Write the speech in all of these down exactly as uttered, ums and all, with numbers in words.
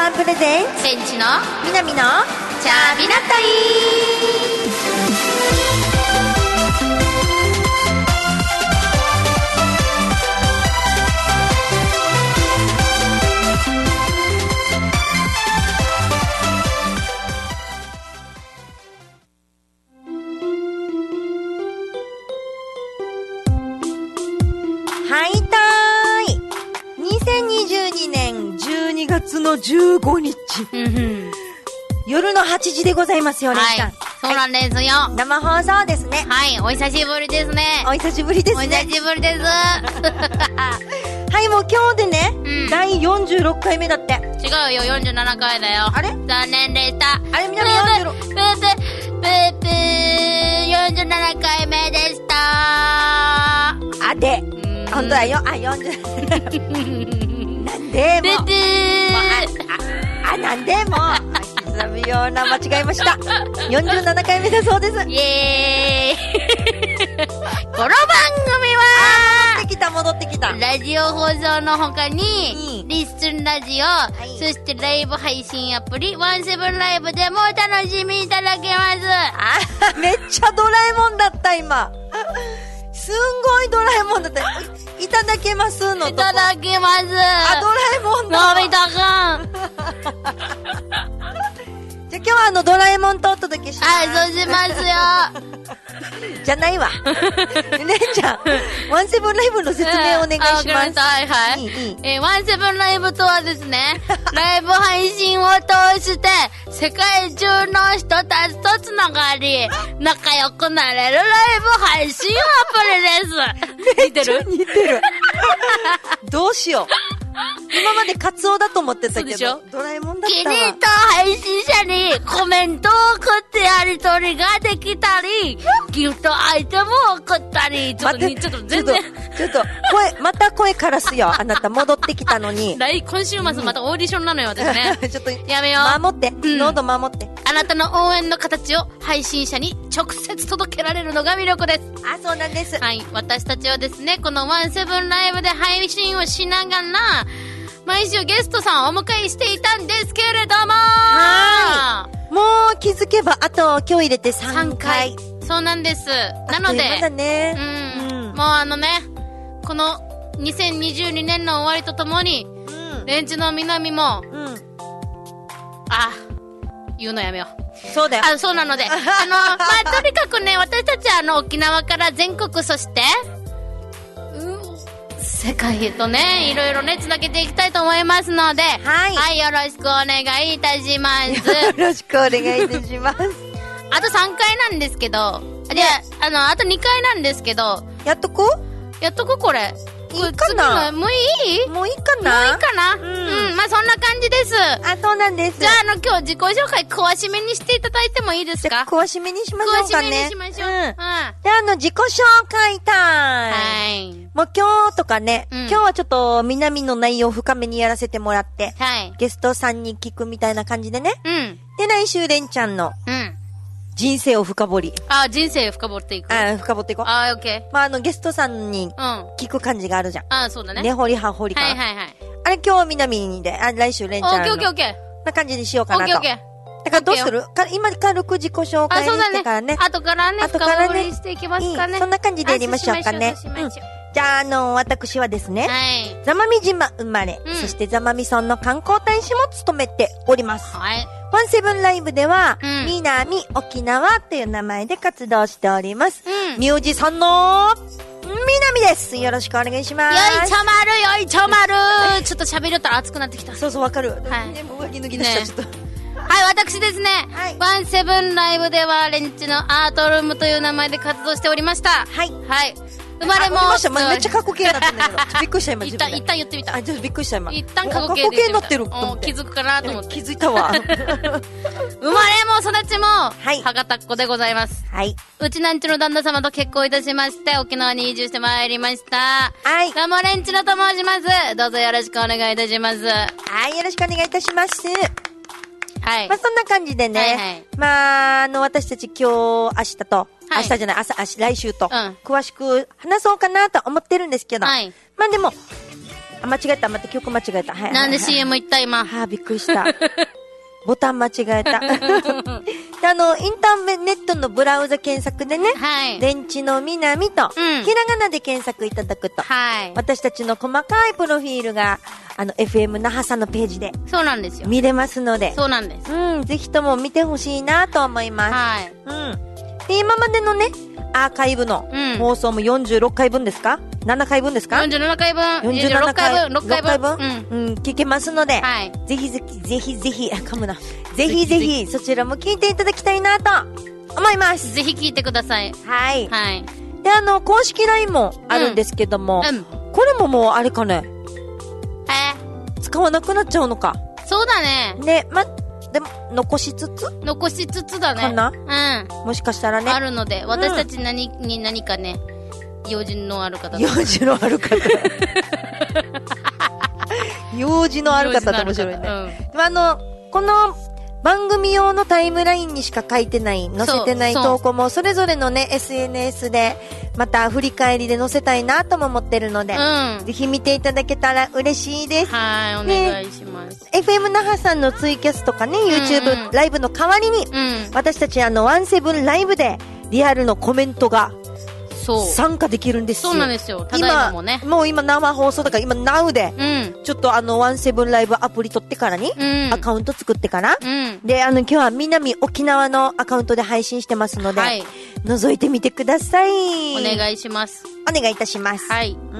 パンプレゼンツセンチのみなみのチャビナッタリはいたーいにせんにじゅうにねんじゅうにがつのじゅうごにち、 ー。うんうん。 夜のはちじでございますよ、レンちゃん。 はい。そうなんですよ。 はい、生放送ですね。 はい。お久しぶりですね。 お久しぶりですね。 お久しぶりです。 はい、もう今日でね、 うん、 だいよんじゅうろっかいめだって。 違うよ、よんじゅうななかいだよ。 あれ残念でした。 あれ、みなみよんじゅうろく。 ブーブー、ブーブー、ブー、よんじゅうななかいめでした。 あ、で、本当だよ。あ、よんじゅう。なんでも。 ブーブー。 もうあ、あ、あ、なんでも。刻むような間違えました。よんじゅうななかいめだそうです。 イエーイ。この番組は、 戻ってきた、戻ってきた。 ラジオ放送の他に、 うん、 リッスンラジオ、 はい、 そしてライブ配信アプリ、ワンセブンライブでもお楽しみいただけます。 あ、めっちゃドラえもんだった、今。すんごいドラえもんだった。いただけますのとこ。 いただけます。 あ、ドラえもんだ。 のび太くん。 じゃあ今日はあのドラえもんとお届けします。 はい、そうしますよ。 じゃないわ。ねんちゃん、ワンセブンライブの説明をお願いします。 うん、あ、はいはい。いいいいえー、ワンセブンライブとはですね、ライブ配信を通して世界中の人たちとつながり、仲良くなれるライブ配信アプリです。似てる？ 似てる。どうしよう。今までカツオだと思ってたけど、ドラえもんだったわ。 気に入った配信者にコメントを送ってやりとりができたり、ギフトアイテムを送ったり、ちょっと、ちょっと全然。 ちょっと、声、また声からすよ。あなた戻ってきたのに。 来、今週末またオーディションなのよ、私ね。 ちょっと、 やめよう。 守って。うん、喉守って。 あなたの応援の形を配信者に直接届けられるのが魅力です。 あ、そうなんです。 はい。私たちはですね、このワンセブンライブで配信をしながら、毎週ゲストさんをお迎えしていたんですけれども、 はい。もう気づけば、あと今日入れてさんかい。 そうなんです。なので、 まだね、 うん、うん。もうあのね、このにせんにじゅうにねんの終わりとともに、うん、レンチの南も、うん、あ、言うのやめよう。 そうだよ。 あ、そうなので、あの、まあ、とにかくね、私たちはあの、沖縄から全国、そして、世界へとね、いろいろね、つなげていきたいと思いますので、はい。はい、よろしくお願いいたします。 よろしくお願いいたします。 あとさんかいなんですけど、ね、で、あの、あとにかいなんですけど、 やっとこやっとここれ。 いいかな？ もういい？ もういいかな？ もういいかな？うん。うん、まあそんな感じです。 あ、そうなんです。 じゃあ、あの、今日自己紹介詳しめにしていただいてもいいですか？ 詳しめにしましょうかね。 詳しめにしましょう。うん。うん、 で、あの、自己紹介タイム。はい。もう今日とかね、うん、今日はちょっと南の内容を深めにやらせてもらって、はい。ゲストさんに聞くみたいな感じでね。うん。で、来週レンちゃんの、うん。人生を深掘り。 あ、人生深掘っていく。 あ、深掘っていこう。 あ、オッケー。 まあ、あの、ゲストさんに聞く感じがあるじゃん。 あ、そうだね。 根掘り葉掘りかな。 はいはいはい。 あれ、今日は南で、あ、来週レンちゃんの。 オッケーオッケーオッケー。な感じにしようかなと。 オッケーオッケー。 だからどうするか、今軽く自己紹介してからね。 あ、そうだね。後からね、 後からね、 深掘りしていきますかね。 そんな感じでやりましょうかね。うん。じゃあ、あの、私はですね、はい。座間味島生まれ、うん、そして座間味村の観光大使も務めております。はい。ワンセブンライブでは、うん、南沖縄という名前で活動しております。うん。ミュージさんの、南です。よろしくお願いします。 よいちょまる、よいちょまる。ちょっと喋ると熱くなってきた。 そうそう、わかる。 はい。 でも上着脱ぎ出した、ね、ちょっと。 はい、私ですね。はい。ワンセブンライブでは、レンチのアートルームという名前で活動しておりました。はい。はい。生まれも。 ました。めっちゃ過去形になってんだけど。びっくりした今。 一旦、一旦言ってみた。 あ、ちょっとびっくりした今。 一旦過去形で。過去形になってる。 気づくかなと思って。 気づいたわ。 生まれも育ちも、はい。博多っ子でございます。はい。うちなんちの旦那様と結婚いたしまして、沖縄に移住してまいりました。はい。ラモレンチノと申します。どうぞよろしくお願いいたします。はい、よろしくお願いいたします。 はい。 まあ、そんな感じでね。はいはい、まあ、あの、私たち今日、明日と、はい、明日じゃない、朝、明日、来週と、うん、詳しく話そうかなと思ってるんですけど。はい。まあでも、 あ、間違えた。待って、曲間違えた。はい。 なんで シーエム 行った今。 はあ、びっくりした。ボタン間違えた。で、あの、インターネットのブラウザ検索でね、はい。電池のみなみと、うん、ひらがなで検索いただくと、はい。私たちの細かいプロフィールが、あの、エフエム 那覇さんのページで、 そうなんですよ。 見れますので、 そうなんです。 うん、ぜひとも見てほしいなと思います。はい。うん。で、今までのね、アーカイブの放送もよんじゅうろっかいぶんですか ?なな 回分ですか ?よんじゅうななかいぶん。 よんじゅうななかいぶん。ろっかいぶん。 ろっかいぶん。うん。うん、聞けますので、はい。ぜひぜひ、ぜひぜひ、噛むな。ぜひぜひ、そちらも聞いていただきたいなと思います。 ぜひ聞いてください。 はい。はい。で、あの、公式 ライン もあるんですけども、うん。うん、これももう、あれかね。 え使わなくなっちゃうのか。 そうだね。 ね、ま、でも、残しつつ残しつつだね。 かなうん。 もしかしたらね。 あるので、私たち何、うん、に何かね、用事のある方。 用事のある方。用事のある方って面白いね。うん、あの、この番組用のタイムラインにしか書いてない、載せてない投稿も、それぞれのね、エスエヌエス で、また振り返りで載せたいなとも思ってるので、うん、ぜひ見ていただけたら嬉しいです。 はい、お願いします。 エフエム 那覇さんのツイキャスとかね、YouTube、うんうん、ライブの代わりに、うん、私たちあの、ワンセブンライブで、リアルのコメントが、そう。参加できるんですよ。 そうなんですよ。ただいまもね。 今、もう今生放送だから今 Now で、うん、ちょっとあの、ワンセブンライブアプリ取ってからに、うん、アカウント作ってから、うん、で、あの、今日は南沖縄のアカウントで配信してますので、はい、覗いてみてください。 お願いします。 お願いいたします。 はい。 うん。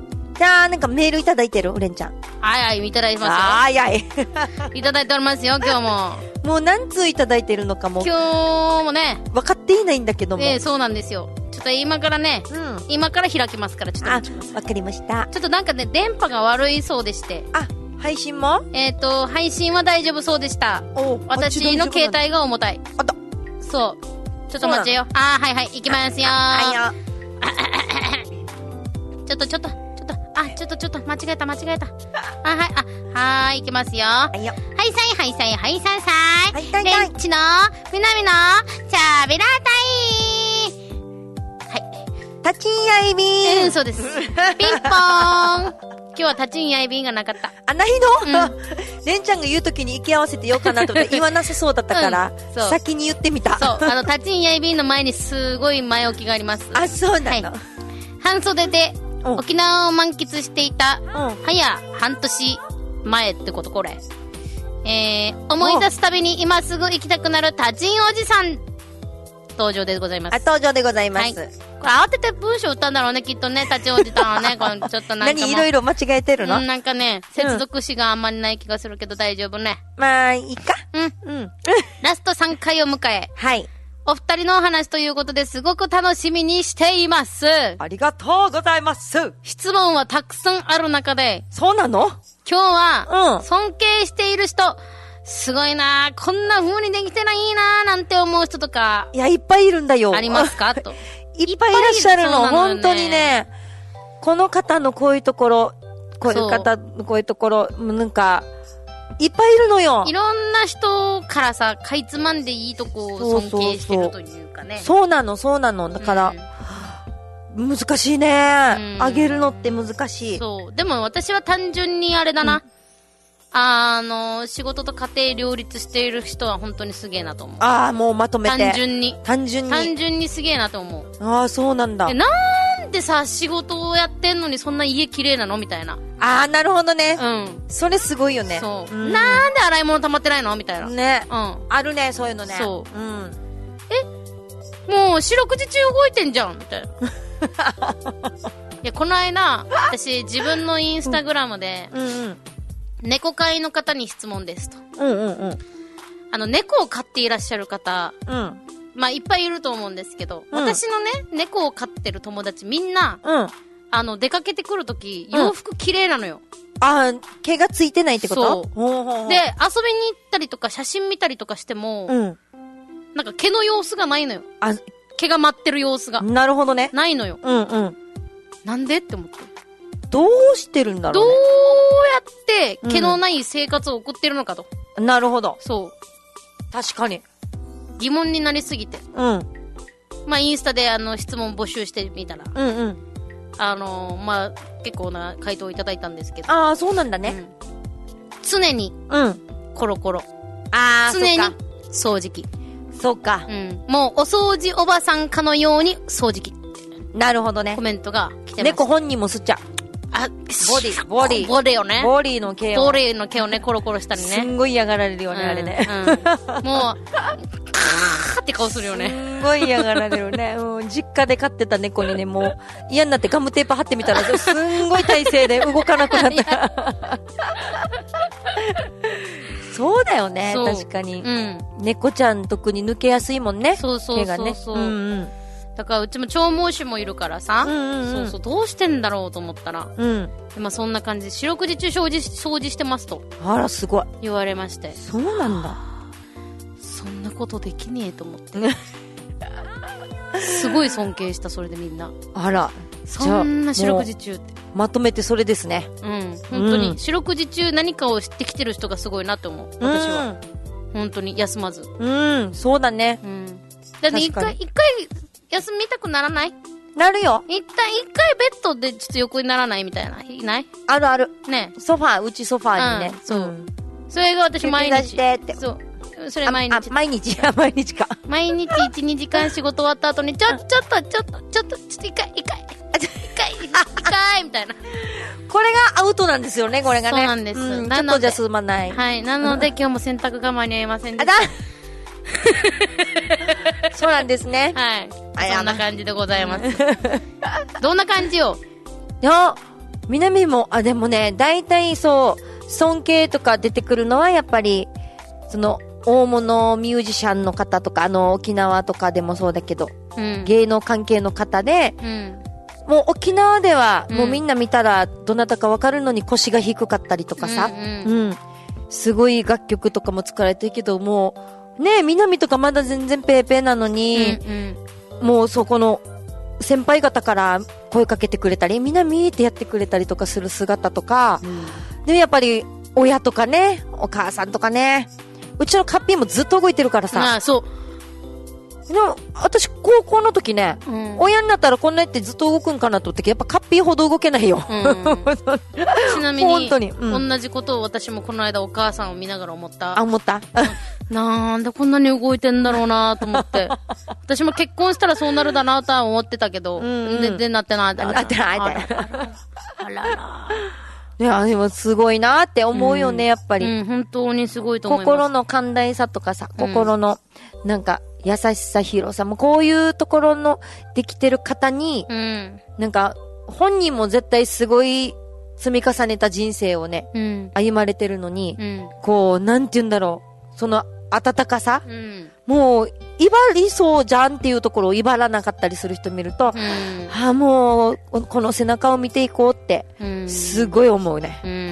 じゃあ、なんかメールいただいてる？レンちゃん。 はいはい、いただいてますよ。 はいはい。 いただいておりますよ、今日も。 もう何通いただいてるのかも。 今日もね。 分かっていないんだけども。 ええ、そうなんですよ。ちょっと今からね、うん、今から開きますから、ちょっと待ちます。 あ、わかりました。 ちょっとなんかね、電波が悪いそうでして。 あ、配信もえっと、配信は大丈夫そうでした。お私の携帯が重たい。 あった。 そう。ちょっと待ってよ。あー、はいはい、行きますよー。はいよ。ちょっとちょっと。あ、ちょっとちょっと、間違えた、間違えた。あ、はい、あ、はーい、いきますよ。はいよ。はいさい、はいさい、はいさいさい。はいさい、レンチの、みなみの、チャビラタイ。はい。 タチンヤイビーン。 うん、そうです。ピンポーン。今日はタチンヤイビーンがなかった。 あ、ないの、うん、レンちゃんが言うときに行き合わせてようかなと思って言わなさそうだったから、うん、先に言ってみた。 そう。あの、タチンヤイビーンの前にすごい前置きがあります。 あ、そうなの、はい、 半袖で、沖縄を満喫していた、うん、早半年前ってことこれ。えー、思い出すたびに今すぐ行きたくなるタチンおじさん登場でございます。 あ、登場でございます。はい、これ慌てて文章打ったんだろうね、きっとね、タチンおじさんはね、このちょっとなんかも。 何いろいろ間違えてるの？ うん、なんかね、接続詞があんまりない気がするけど大丈夫ね。 まあ、いいか。 うん。うん。ラストさんかいを迎え。 はい。 お二人のお話ということですごく楽しみにしています。 ありがとうございます。 質問はたくさんある中で。 そうなの？ 今日は、尊敬している人、すごいなこんな風にできてないななんて思う人とか。 いや、いっぱいいるんだよ。 ありますかと。 いっぱいいらっしゃるの。本当にね。この方のこういうところ、こういう方のこういうところ、なんか、いっぱいいるのよ。 いろんな人からさ、かいつまんでいいとこを尊敬してるというかね。 そうなの、そうなの。だから、うん、難しいね、うん。あげるのって難しい。 そう。でも私は単純にあれだな。うん、あの、仕事と家庭両立している人は本当にすげえなと思う。 ああ、もうまとめて。 単純に。 単純に。 単純にすげえなと思う。 ああ、そうなんだ。 なんでさ、仕事をやってんのにそんな家綺麗なのみたいな。 ああ、なるほどね。 うん。 それすごいよね。 そう。うん、なんで洗い物溜まってないのみたいな。 ね。 うん。 あるね、そういうのね。 そう。 うん。 えもう四六時中動いてんじゃんみたいな。いや、この間、私自分のインスタグラムで、うんうん、猫飼いの方に質問ですと。 うんうんうん。 あの、猫を飼っていらっしゃる方、うん。まあ、いっぱいいると思うんですけど、うん、私のね、猫を飼ってる友達みんな、うん、あの、出かけてくるとき、洋服綺麗なのよ。 うん、ああ、毛がついてないってこと？ そう。ほうほうほう。で、遊びに行ったりとか、写真見たりとかしても、うん、なんか毛の様子がないのよ。あ、毛が舞ってる様子が。 なるほどね。 ないのよ。 うんうん。 なんでって思って。 どうしてるんだろうね。 どうやって毛のない生活を送ってるのかと。 うん、なるほど。 そう。 確かに。 疑問になりすぎて。うん。まあ、インスタであの、質問募集してみたら。 うんうん。 あのー、まあ、結構な回答をいただいたんですけど。 ああ、そうなんだね。うん、 常に、うん。コロコロ。 ああ、 常に、掃除機。 そうか。 うん。もう、お掃除おばさんかのように掃除機。 なるほどね。 コメントが来てます。 猫本人も吸っちゃう。 あ、 ボディ、ボディ。 ボディをね。 ボディの毛を。 ボディの毛をね、コロコロしたりね。 すんごい嫌がられるよね、うん、あれね。 うん、もう、カーって顔するよね。 すんごい嫌がられるね。うん、実家で飼ってた猫にね、もう嫌になってガムテープ貼ってみたら、すんごい体勢で動かなくなった。そうだよね、確かに。うん。猫ちゃん特に抜けやすいもんね。 そうそうそうそう。毛がね。うんうん。だからうちも長毛種もいるからさ、うんうんうん、そうそう、どうしてんだろうと思ったら、うん、まあそんな感じで四六時中掃除掃除してますと、 あらすごい言われまして、 そうなんだ、 そんなことできねえと思ってすごい尊敬した。それでみんな、 あら、 そんな四六時中ってまとめてそれですね。 うん、本当に、うん、四六時中何かを知ってきてる人がすごいなって思う、私は、うん、本当に休まず。 うん、そうだね。うん、 だって一回一回休みたくならない？ なるよ。 一旦一回ベッドでちょっと横にならないみたいな、いない？ あるある。 ね。 ソファー、うちソファーにね。 うん、そう、うん。それが私毎日。 してって。 そう。それ毎日。 毎日毎日か。 毎日いち、にじかん仕事終わった後に、ちょ、ちょっと、ちょっと、ちょっと、ちょっと一回、一回、一回、一回、みたいな。 これがアウトなんですよね、これがね。 そうなんです。 うん、ちょっとじゃ済まない。 はい。なので、今日も洗濯が間に合いませんでした。あだそうなんですね。 はい。そんな感じでございます。どんな感じよ？ いや、南も、あ、でもね、大体そう、尊敬とか出てくるのはやっぱり、その、大物ミュージシャンの方とか、あの、沖縄とかでもそうだけど、うん、芸能関係の方で、うん、もう沖縄では、もうみんな見たら、どなたかわかるのに腰が低かったりとかさ、うん、うんうん、すごい楽曲とかも作られてるけど、もう、ねえ、南とかまだ全然ペーペーなのに、うんうん、もうそこの先輩方から声かけてくれたり、南ってやってくれたりとかする姿とか、うん、でやっぱり親とかね、お母さんとかね、うちのカッピーもずっと動いてるからさ。 ああ、そう。 でも、私、高校の時ね、うん、親になったらこんなやってずっと動くんかなと思ったけど、やっぱカッピーほど動けないよ。うん、 ちなみに、本当に、うん、同じことを私もこの間お母さんを見ながら思った。 あ、思ったなんでこんなに動いてんだろうなと思って。私も結婚したらそうなるだなとは思ってたけど、うんうん、全然なってない。 なってない。あらら。 いや、でもすごいなって思うよね、うん、やっぱり。 うん、本当にすごいと思います。 心の寛大さとかさ、心の、なんか、優しさ、広さも、こういうところのできてる方に、うん、なんか、本人も絶対すごい積み重ねた人生をね、うん、歩まれてるのに、うん、こう、なんて言うんだろう、その温かさ、うん、もう、威張りそうじゃんっていうところを威張らなかったりする人見ると、うん、ああ、もう、この背中を見ていこうって、すごい思うね。うん。うん、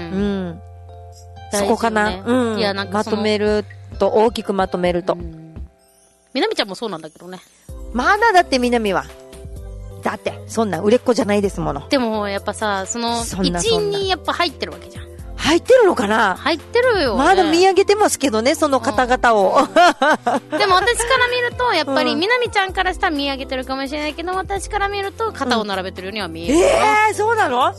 そこかな。ね、うん。いや、なんかまとめると、大きくまとめると。うんみなみちゃんもそうなんだけどね。 まだだってみなみは。だって、そんな売れっ子じゃないですもの。 でも、やっぱさ、その、一員にやっぱ入ってるわけじゃん。 入ってるのかな？ 入ってるよ、ね。 まだ見上げてますけどね、その方々を。 うん、でも私から見ると、やっぱりみなみちゃんからしたら見上げてるかもしれないけど、私から見ると肩を並べてるようには見える、うん。 ええー、そうなの？うん。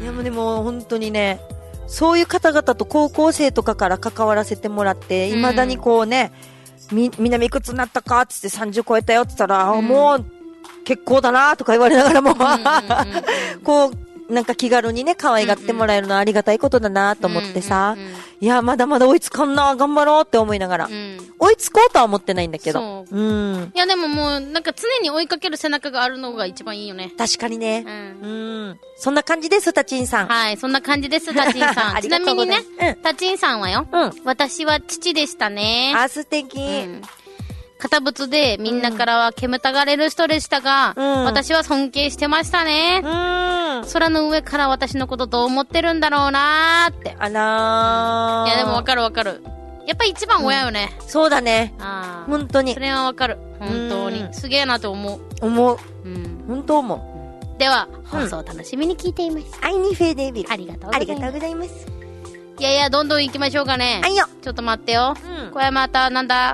でもでも本当にね、そういう方々と高校生とかから関わらせてもらって、未だにこうね、み、みなみいくつになったかつってさんじゅう超えたよって言ったら、うん、もう結構だなとか言われながらも、こう、なんか気軽にね、可愛がってもらえるのはありがたいことだなと思ってさ、うんうんうん、いや、まだまだ追いつかんな、頑張ろうって思いながら、うん、追いつこうとは思ってないんだけど。 そう。うん。いや、でももう、なんか常に追いかける背中があるのが一番いいよね。 確かにね。うん。うん。そんな感じです、タチンさん。 はい、そんな感じです、タチンさん。ちなみにね、うん、タチンさんはよ、うん、私は父でしたね。 あ、素敵。うん堅物でみんなからは煙たがれる人でしたが、うん、私は尊敬してましたね、うん。空の上から私のことどう思ってるんだろうなーって。 あらー。 いやでもわかるわかる。やっぱ一番親よね。 うん、そうだね。あー。本当に。 それはわかる。本当に。すげえなと思う。 思う。うん。本当思う。では、放送を楽しみに聞いています。 アイニフェーデービル。 ありがとうございます。 ありがとうございます。 いやいや、どんどん行きましょうかね。 はいよ。 ちょっと待ってよ。うん、これまた、なんだ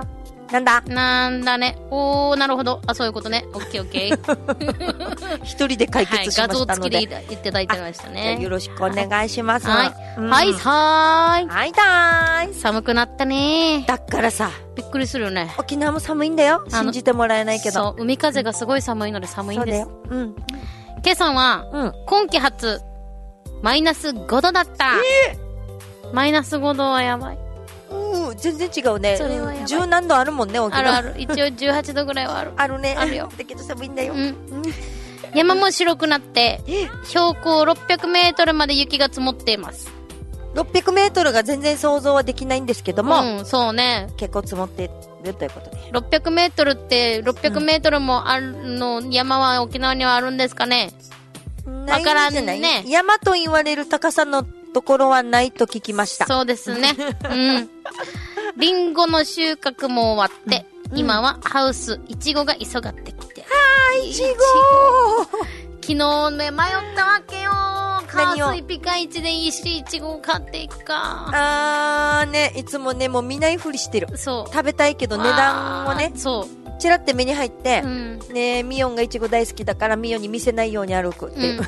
なんだなんだね。おー、なるほど。あ、そういうことね。オッケーオッケー。 一人で解決しましたので。はい、画像付きでいただいてましたね。 よろしくお願いします。 はい。うん、はい、はーい。 はい、だーい。 寒くなったね。 だからさ。 びっくりするよね。 沖縄も寒いんだよ。信じてもらえないけど。 そう、海風がすごい寒いので寒いんです。そうだよ。うん。今朝は、うん、今季初、マイナスごどだった。えー、マイナスごどはやばい。 うん、全然違うね。それはやばい。十何度あるもんね、沖縄。 あるある。一応じゅうはちどぐらいはある。 あるね。 あるよ。 だけど寒いんだよ。 うん。山も白くなって、標高ろっぴゃくメートルまで雪が積もっています。 ろっぴゃくメートルが全然想像はできないんですけども。 うん、そうね。 結構積もってるということで。 ろっぴゃくメートルって、ろっぴゃくメートルもあるの、うん、山は沖縄にはあるんですかね。わからんね。 山と言われる高さのところはないと聞きました。 そうですね。うん。リンゴの収穫も終わって、うん、今はハウス、イチゴが急がってきて。はーい、イチゴ昨日ね、迷ったわけよ。カースイピカイチでいいし、イチゴを買っていくか。 あーね、いつもね、もう見ないふりしてる。そう。食べたいけど値段をね。そう。チラって目に入って、うん、ねミヨンがイチゴ大好きだからミヨンに見せないように歩くっていう。うん、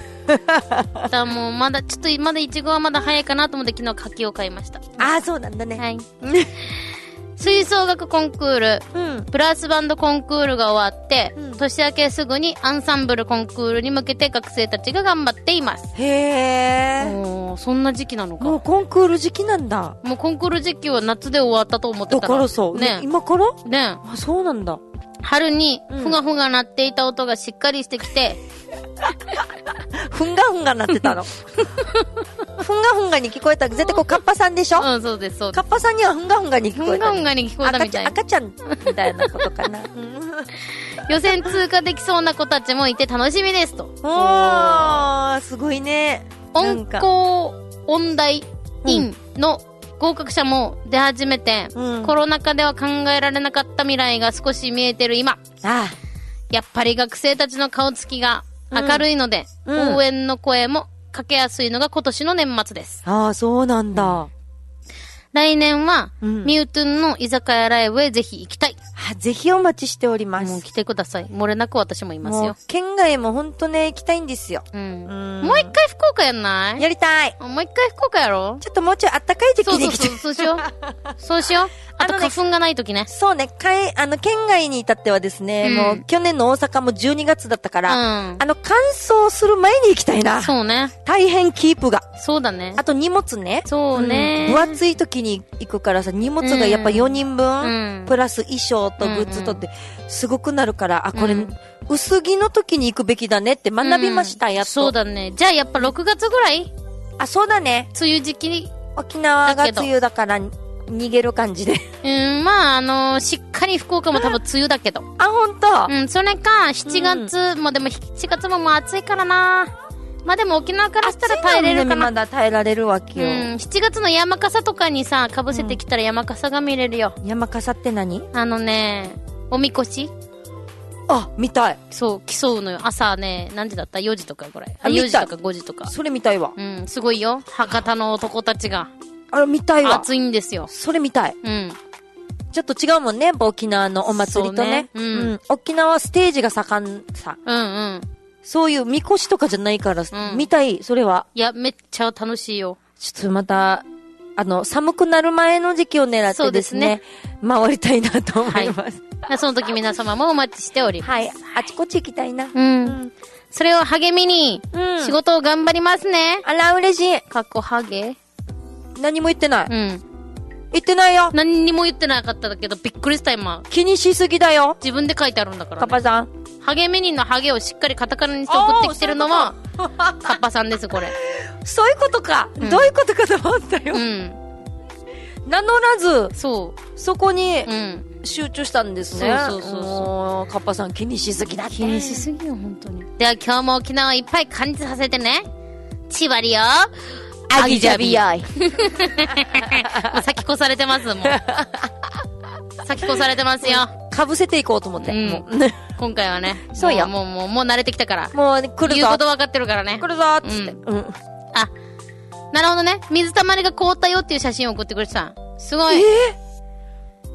だからもうまだ、ちょっとまだイチゴはまだ早いかなと思って昨日柿を買いました。 ああ、そうなんだね。はい。 吹奏楽コンクール、うん、ブラスバンドコンクールが終わって、うん、年明けすぐにアンサンブルコンクールに向けて学生たちが頑張っています。 へー。 もうそんな時期なのか。 もうコンクール時期なんだ。 もうコンクール時期は夏で終わったと思ってたら。 だからそう。ね。今からね。 あ、そうなんだ。 春にふがふが鳴っていた音がしっかりしてきて、 ふんがふんが鳴ってたの。ふんがふんがに聞こえた。絶対こうカッパさんでしょ。 うん、そうです、そうです。 カッパさんにはふんがふんがに聞こえた。 ふんがふんがに聞こえたみたいな。 赤ちゃんみたいなことかな。 予選通過できそうな子たちもいて楽しみですと。 おー、すごいね。 音高音大院の合格者も出始めて、うん、コロナ禍では考えられなかった未来が少し見えてる今。ああ、やっぱり学生たちの顔つきが明るいので、うん、応援の声もかけやすいのが今年の年末です。 ああ、そうなんだ。 来年は、うん、ミュウトゥンの居酒屋ライブへぜひ行きたい。 あ、ぜひお待ちしております。 もう来てください。漏れなく私もいますよ。もう県外もほんとね、行きたいんですよ。 うん。うんもう一回福岡やんない？ やりたい。 もう一回福岡やろ？ ちょっともうちょいあったかい時期に来て。 そうそうそう、そうしよう。そうしよう。あと花粉がない時ね。 そうね、かい、あの、県外に至ってはですね、うん、もう去年の大阪もじゅうにがつだったから、うん、あの、乾燥する前に行きたいな。 そうね。 大変キープが。 そうだね。 あと荷物ね。 そうね、 うん。分厚い時に行くからさ、荷物がやっぱよにんぶん、うん、プラス衣装とグッズとって、すごくなるから、あ、これ、うん、薄着の時に行くべきだねって学びました、やっと。 そうだね。じゃあやっぱろくがつぐらい？ あ、そうだね。 梅雨時期に。 沖縄が梅雨だから、逃げる感じで。 うん、まあ、あのー、しっかり福岡も多分梅雨だけど。 あ、ほんと？ うん、それか、しちがつ、うん、もでもしちがつももう暑いからな。まあでも沖縄からしたら耐えれるかな。 まだ耐えられるわけよ。 うん、しちがつの山笠とかにさ、被せてきたら山笠が見れるよ。 うん、山笠って何？ あのね、おみこし？ あ、見たい。 そう、競うのよ。朝ね、何時だった？よじとかぐらい。あ、よじとかごじとか。 それ見たいわ。 うん、すごいよ。博多の男たちが。 あれ見たいわ。 暑いんですよ。 それ見たい。うん。ちょっと違うもんね、沖縄のお祭りとね。うね、うん、うん。沖縄ステージが盛んさ。うんうん。そういうみこしとかじゃないから、うん、見たい、それは。 いや、めっちゃ楽しいよ。 ちょっとまた、あの、寒くなる前の時期を狙ってですね、すね回りたいなと思います。 はい、その時皆様もお待ちしております。 はい。あちこち行きたいな。うん。 うん、それを励みに、うん、仕事を頑張りますね。 あら、嬉しい。 かっこハゲ。 何も言ってない。うん。言ってないよ。 何にも言ってなかっただけど、びっくりした今。 気にしすぎだよ。 自分で書いてあるんだから、ね。 カッパさん。 励みにのハゲをしっかりカタカナにして送ってきてるのは、カッパさんです、これ。 そういうことか。うん、どういうことかと思ったよ。うん。名乗らず、そう。そこに、うん。集中したんですね。そうそうそうそう。カッパさん気にしすぎだって。 気にしすぎよ、本当に。では今日も沖縄いっぱい感じさせてね。ちばりよ。 アギジャビヤイ。 もう先越されてます、もう。先越されてますよ。 かぶせていこうと思って。うん、もう今回はね。 そうよ。 もう、もう、もう慣れてきたから。 もう、ね、来るぞ。 言うこと分かってるからね。 来るぞーっつって。うん。うん、 あ、なるほどね。水たまりが凍ったよっていう写真を送ってくれてた。すごい。えー、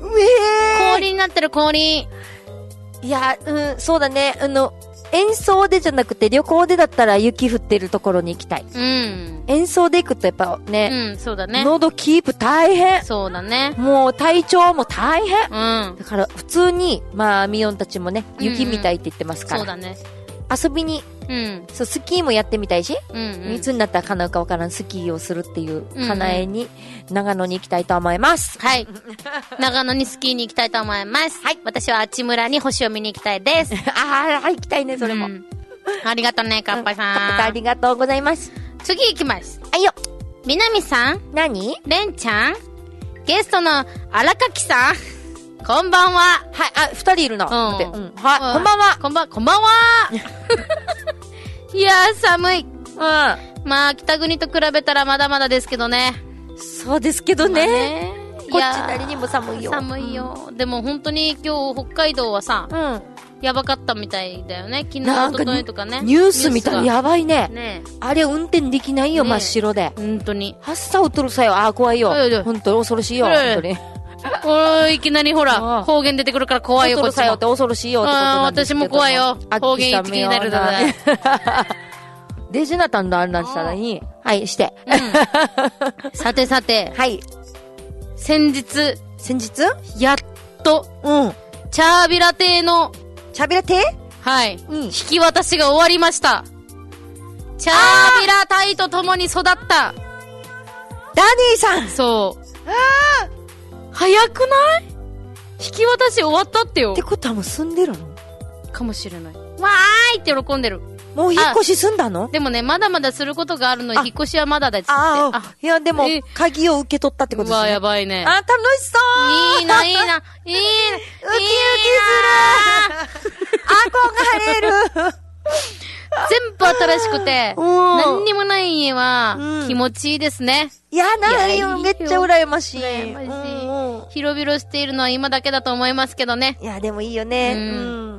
えー、 氷になってる氷。 いや、うん、そうだね。あの、演奏でじゃなくて旅行でだったら雪降ってるところに行きたい。 うん。 演奏で行くとやっぱね。 うん、そうだね。 喉キープ大変。 そうだね。 もう体調も大変。 うん。 だから普通に、まあ、ミヨンたちもね、雪みたいって言ってますから。 うんうん、そうだね。 遊びに、うん。そう、スキーもやってみたいし、うんうん、いつになったら叶うかわからんスキーをするっていう、叶えに、長野に行きたいと思います。 はい。長野にスキーに行きたいと思います。はい。私はあちむらに星を見に行きたいです。 ああ、行きたいね、それも。うん、 ありがとうね、カッパさん。 カッパさん、ありがとうございます。 次行きます。 はいよ。 みなみさん。 何？ れんちゃん。ゲストの荒垣さん。こんばんは。 はい、あ、二人いるな。 うん。 うん、はい、こんばんは。 こんばん、こんばんは。いやー、寒い。うん。まあ、北国と比べたらまだまだですけどね。 そうですけどね。まあね、こっちなりにも寒いよ。 寒いよ。うん、でも本当に今日北海道はさ、うん。やばかったみたいだよね。昨日、おとといとかね。 ニュース見たらやばいね。ねあれ運転できないよ、ね、真っ白で。 本当に。 発作を取るさよ。ああ、怖いよ。本当に恐ろしいよ。本当に。 おいきなりほら、方言出てくるから怖いよ、こっちも。 って恐ろしいよってことなんですけど。 私も怖いよ。方言一気になるだね。 デジナタンのあれなんしたらいい。はい、して。 うん、さてさて。 はい。 先日。 先日やっと。 うん。 チャービラ亭の。 チャービラ亭はい。うん。引き渡しが終わりました。チャービラ隊と共に育った。ダディさんそう。ああ早くない引き渡し終わったってよ。 ってことはもう住んでるのかもしれない。わーいって喜んでる。 もう引っ越し済んだの？ でもね、まだまだすることがあるのに、引っ越しはまだだっつって。ああ、いやでも、鍵を受け取ったってことですね。 うわ、やばいね。 あ、楽しそういいな、いいな、いいな。ウキウキする憧れる全部新しくて、何にもない家は、気持ちいいですね。 いや、ないよ。めっちゃ羨ましい。 羨ましい。広々しているのは今だけだと思いますけどね。 いや、でもいいよね。うん。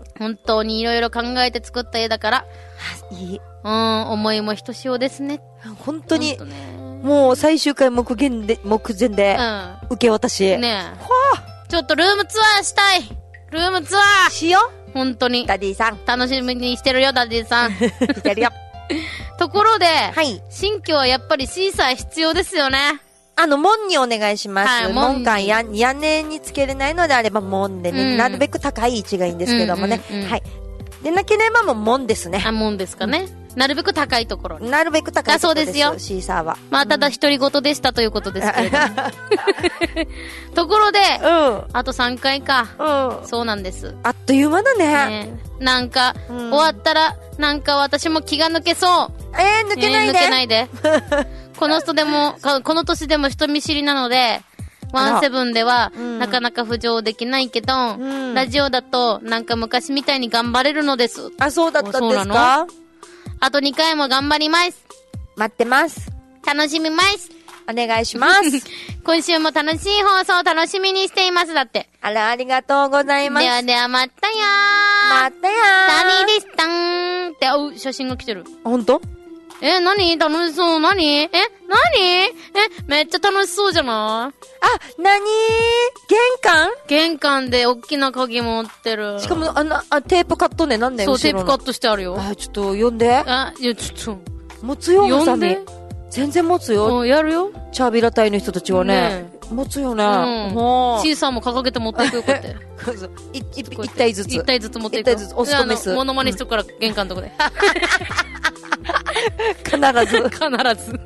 本当にいろいろ考えて作った家だから。 いい。 うん、思いもひとしおですね。 本当に。もう最終回目前で、目前で、受け渡し。 ねえ。ちょっとルームツアーしたい。ルームツアーしよう。 本当に。 ダディさん。 楽しみにしてるよ、ダディさん。 してるよ。 ところで、 はい。 新居はやっぱりシーサー必要ですよね。 あの、門にお願いします。はい、門間や、屋根につけれないのであれば門でね、うん、なるべく高い位置がいいんですけどもね。うんうんうん、はい。でなければもう門ですね。 あ、門ですかね。うん、なるべく高いところに。 なるべく高いところです。 そうですよ。 シーサーは。 まあ、ただ独り言でしたということですけれども。ところで、うん。あとさんかいか。うん。そうなんです。 あっという間だね。ねなんか、うん、終わったら、なんか私も気が抜けそう。 えー、抜けないで。 えー、抜けないで。この人でも、この年でも人見知りなので、ワンセブンでは、うん、なかなか浮上できないけど、うん、ラジオだと、なんか昔みたいに頑張れるのです。 あ、そうだったんですか？ あとにかいも頑張ります。 待ってます。 楽しみます。 お願いします。 今週も楽しい放送を楽しみにしていますだって。 あら、ありがとうございます。 ではでは、まったやー。まったやー。ダニーでしたーんって、あう、写真が来てる。 ほんと？ え、なに楽しそう。なにえ、なにえ、めっちゃ楽しそうじゃない？あ、 なに玄関？ 玄関で大きな鍵持ってる。 しかも、あの、あ、テープカットね、なんで？ そう、テープカットしてあるよ。 あ、ちょっと、呼んで。 あ、いや、ちょっと。 持つよ、ハサミ。全然持つよ。 うん、やるよ。 チャービラ隊の人たちはね。ね持つよね。 うん。もう。シーサーも掲げて持っていくよ、こうやって。 一体ずつ。 一体ずつ持っていく。 一体ずつ、オスとメス。 モノマネしとくから、玄関のとこで。 必ず。 必ず。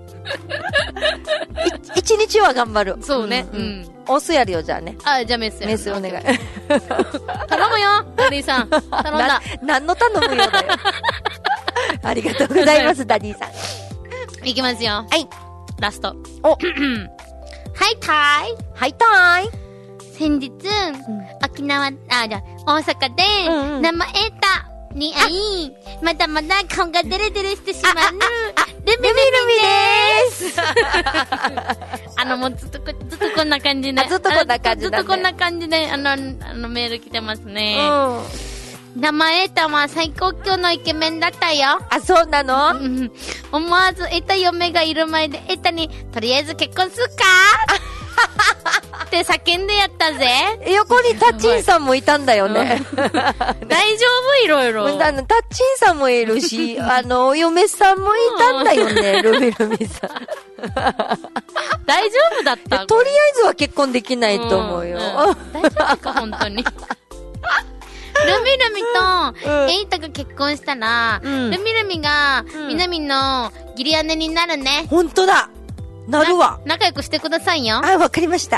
一日は頑張る。 そうね。うん。 オスやるよ、じゃあね。 あ、じゃあメスやる。 メスお願い。 頼むよ、ダディさん。頼んだ。 何の頼むよだよ。ありがとうございます、ダディさん。 いきますよ。 はい。 ラスト。 お。 はいたい。 はいたい。 先日、沖縄、あ、じゃ大阪で、生エータに会い、まだまだ顔がデレデレしてしまう、ルミルミです。あの、もうずっと、ずっとこんな感じで。 ずっとこんな感じで。ずっとこんな感じで、あの、あのメール来てますね。生エータは最高級のイケメンだったよ。 あ、そうなの？ うん。思わずエータ嫁がいる前でエータに、とりあえず結婚するかって叫んでやったぜ。 横にタッチンさんもいたんだよね。 大丈夫いろいろ。 あの、タッチンさんもいるし、あの、お嫁さんもいたんだよね、ルミルミさん。 大丈夫だった？ とりあえずは結婚できないと思うよ。 うんうん、大丈夫か、本当に。ルミルミとエイタが結婚したら、うん、ルミルミがみなみの義理姉になるね。 ほんとだ。なるわ。 仲良くしてくださいよ。 あ、わかりました。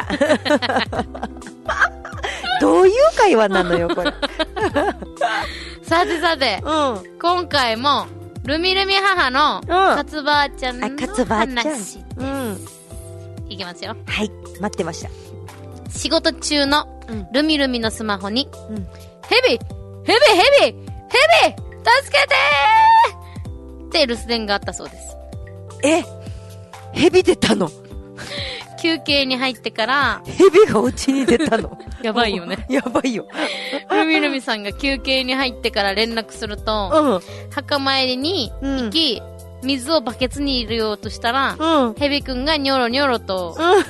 どういう会話なのよ、これ。 さてさて、うん、今回もルミルミ母のカツばあちゃんの話。あ、カツばあちゃん。うん。いきますよ。 はい、待ってました。 仕事中のルミルミのスマホに、うん、ヘビヘビヘビヘビ助けてーって留守電があったそうです。 え、ヘビ出たの？ 休憩に入ってからヘビがお家に出たの？ やばいよね。 やばいよ。 ルミルミさんが休憩に入ってから連絡すると、うん、墓参りに行き、うん、水をバケツに入れようとしたら、うん、ヘビくんがニョロニョロと、うん、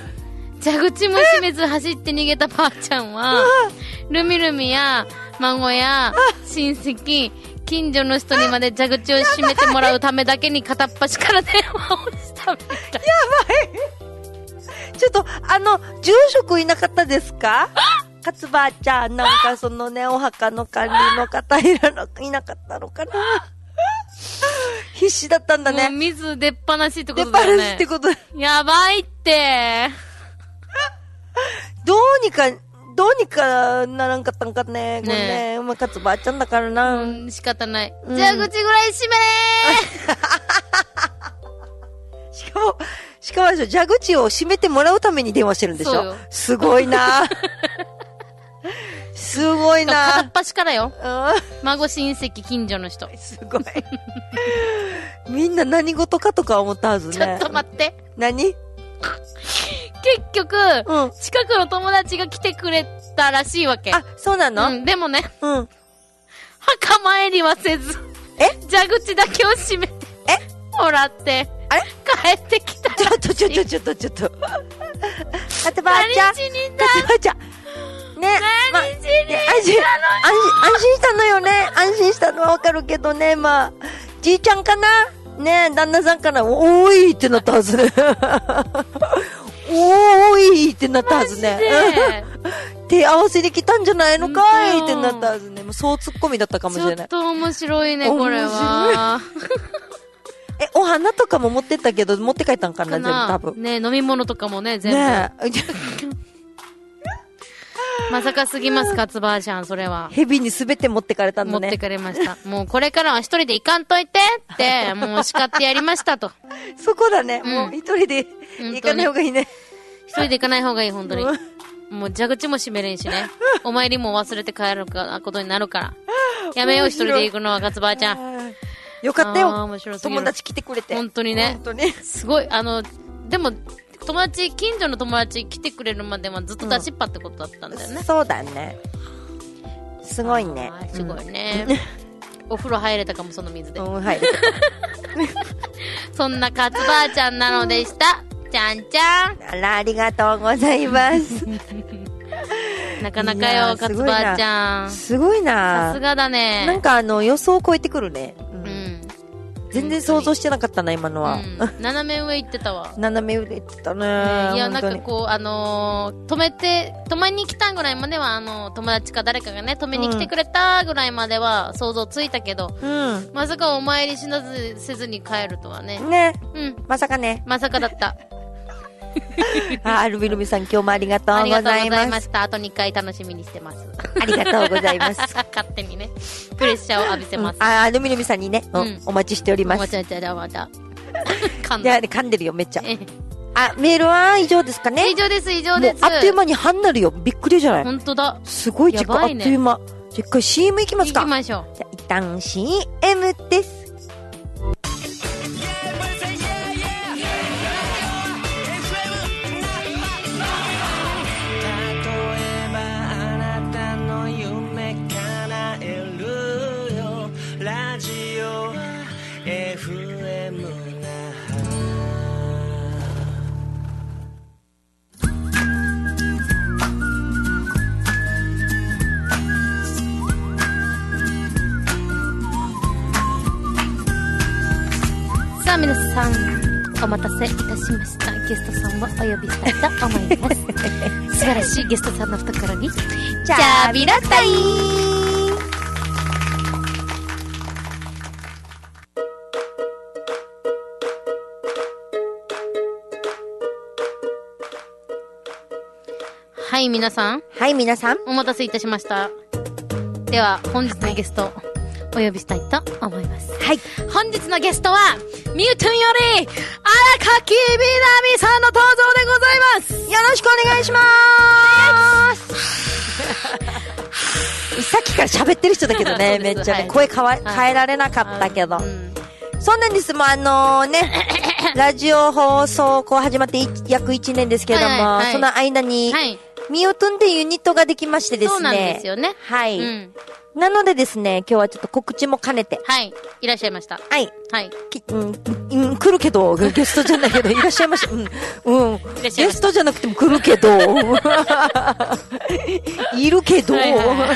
蛇口も閉めず走って逃げたばあちゃんは、ルミルミや孫や親戚、近所の人にまで蛇口を閉めてもらうためだけに片っ端から電話をしたみたい。やばい。ちょっと、あの、住職いなかったですか？カツばあちゃん、なんかそのね、お墓の管理の方いらな、いなかったのかな。必死だったんだね。 もう水出っ放しってことだよね。出っ放しってこと。やばいって。 どうにか、どうにかならんかったんかね。これね、うまかつばあちゃんだからな。 うん、仕方ない。うん、じゃあ口ぐらい閉めれーしかも、しかも蛇口を閉めてもらうために電話してるんでしょ？すごいな。すごいな。 片っ端からよ。孫親戚近所の人。 すごい。みんな何事かとか思ったはずね。 ちょっと待って。 何？ 結局、うん、近くの友達が来てくれたらしいわけ。 あ、そうなの？ うん、でもね、うん。墓参りはせず、 え？ 蛇口だけを閉めて、え？もらって、 あれ？ 帰ってきたらしい。 ちょっとちょっとちょっとちょっと。カツばあちゃん。 何しに行った？ カツばあちゃん。ね、 何しに行ったのよ、 ま、安心、安心したのよね。安心したのはわかるけどね、まあ、じいちゃんかな？ね、旦那さんから、おーいってなったはずね。おーいってなったはずね。手合わせに来たんじゃないのかいってなったはずね。もうそうツッコミだったかもしれない。 ちょっと面白いね、これは。 え、お花とかも持ってったけど、持って帰ったんかな、全部多分。 ね、飲み物とかもね、全部。ねまさかすぎます、カツばあちゃん、それは。 蛇にすべて持ってかれたんだね。 持ってかれました。もうこれからは一人で行かんといてって、もう叱ってやりましたと。 そこだね。うん、もう一人で行かない方がいいね。 一人で行かない方がいい、本当に。もう蛇口も閉めれんしね。お参りも忘れて帰ることになるから。やめよう、一人で行くのは、カツばあちゃん。 よかったよ。面白すぎる。友達来てくれて。 本当にね。本当に。すごい、あの、でも、友達、近所の友達来てくれるまではずっと出しっぱってことだったんだよね。 うん、そうだね。すごいね。 すごいね。うん、お風呂入れたかも、その水で。 うん、入れたかも。 そんなカツばあちゃんなのでした。ちゃんちゃん。 あら、ありがとうございます。 なかなかよ、カツばあちゃん。 すごいな。 さすがだね。 なんかあの、予想を超えてくるね。全然想像してなかったな、今のは。うん、 斜め上行ってたわ。 斜め上行ってたね。 いや、なんかこう、あのー、止めて、止めに来たぐらいまでは、あのー、友達か誰かがね、止めに来てくれたぐらいまでは想像ついたけど、うん、まさかお参りしなずせずに帰るとはね。 ね。うん。まさかね。 まさかだった。 あ、アルビルミさん今日もありがとうございます。ありがとうございました。あとにかい楽しみにしてます。 ありがとうございます。 勝手にね、プレッシャーを浴びせます。 うん、あ、アルビルミさんにね、うん、お待ちしております。お待ちしております。 噛んで。噛んでるよ、めっちゃ。あ、メールは以上ですかね？ 以上です、以上です。 あっという間に半なるよ。びっくりじゃない？ ほんとだ。 すごい時間、ね、あっという間。じゃあ一回 シーエム 行きますか？ 行きましょう。 じゃあ一旦 シーエム です。 皆さん、お待たせいたしました。ゲストさんをお呼びしたいと思います。素晴らしいゲストさんの懐に、チャビラタイ。はい、皆さん。 はい、皆さん。 お待たせいたしました。では、本日のゲスト、はい、お呼びしたいと思います。 はい。本日のゲストは、ミュートゥンより、荒垣みなみさんの登場でございます。 よろしくお願いしまーす。さっきから喋ってる人だけどね、めっちゃね、はい、声変わ、変えられなかったけど。うん、そうなんです。もうあのー、ね、ラジオ放送こう始まって約いちねんですけれども、はいはいはい、その間に、はい、ミュートゥンっていうユニットができましてですね。 そうなんですよね。 はい。うん、なのでですね、今日はちょっと告知も兼ねて。 はい。いらっしゃいました。 はい。 はい。 きうん、うん、来るけど、ゲストじゃないけど、いらっしゃいました。うん。うん。ゲストじゃなくても来るけど。いるけど。はいはいはい、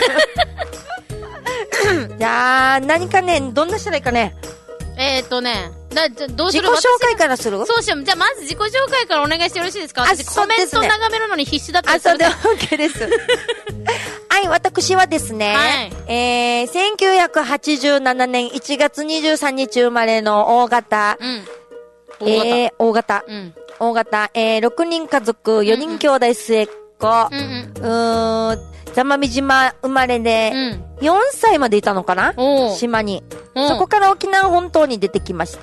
じゃあ、何かね、どんなしたらいいかね。 えーっとね、だじゃどうする？ 自己紹介からする？ そうしよう。じゃあまず自己紹介からお願いしてよろしいですか？私コメント眺めるのに必死だったんですよ。 あ、そうで OK です。はい、私はですね、はい、えー、せんきゅうひゃくはちじゅうななねんいちがつにじゅうさんにち生まれの大型、うん、えー、大型、うん、大型、えー、ろくにん家族、よにん兄弟末っ子、うんうん、うーん、座間味島生まれで、うん、よんさいまでいたのかな、島に。そこから沖縄本島に出てきまして、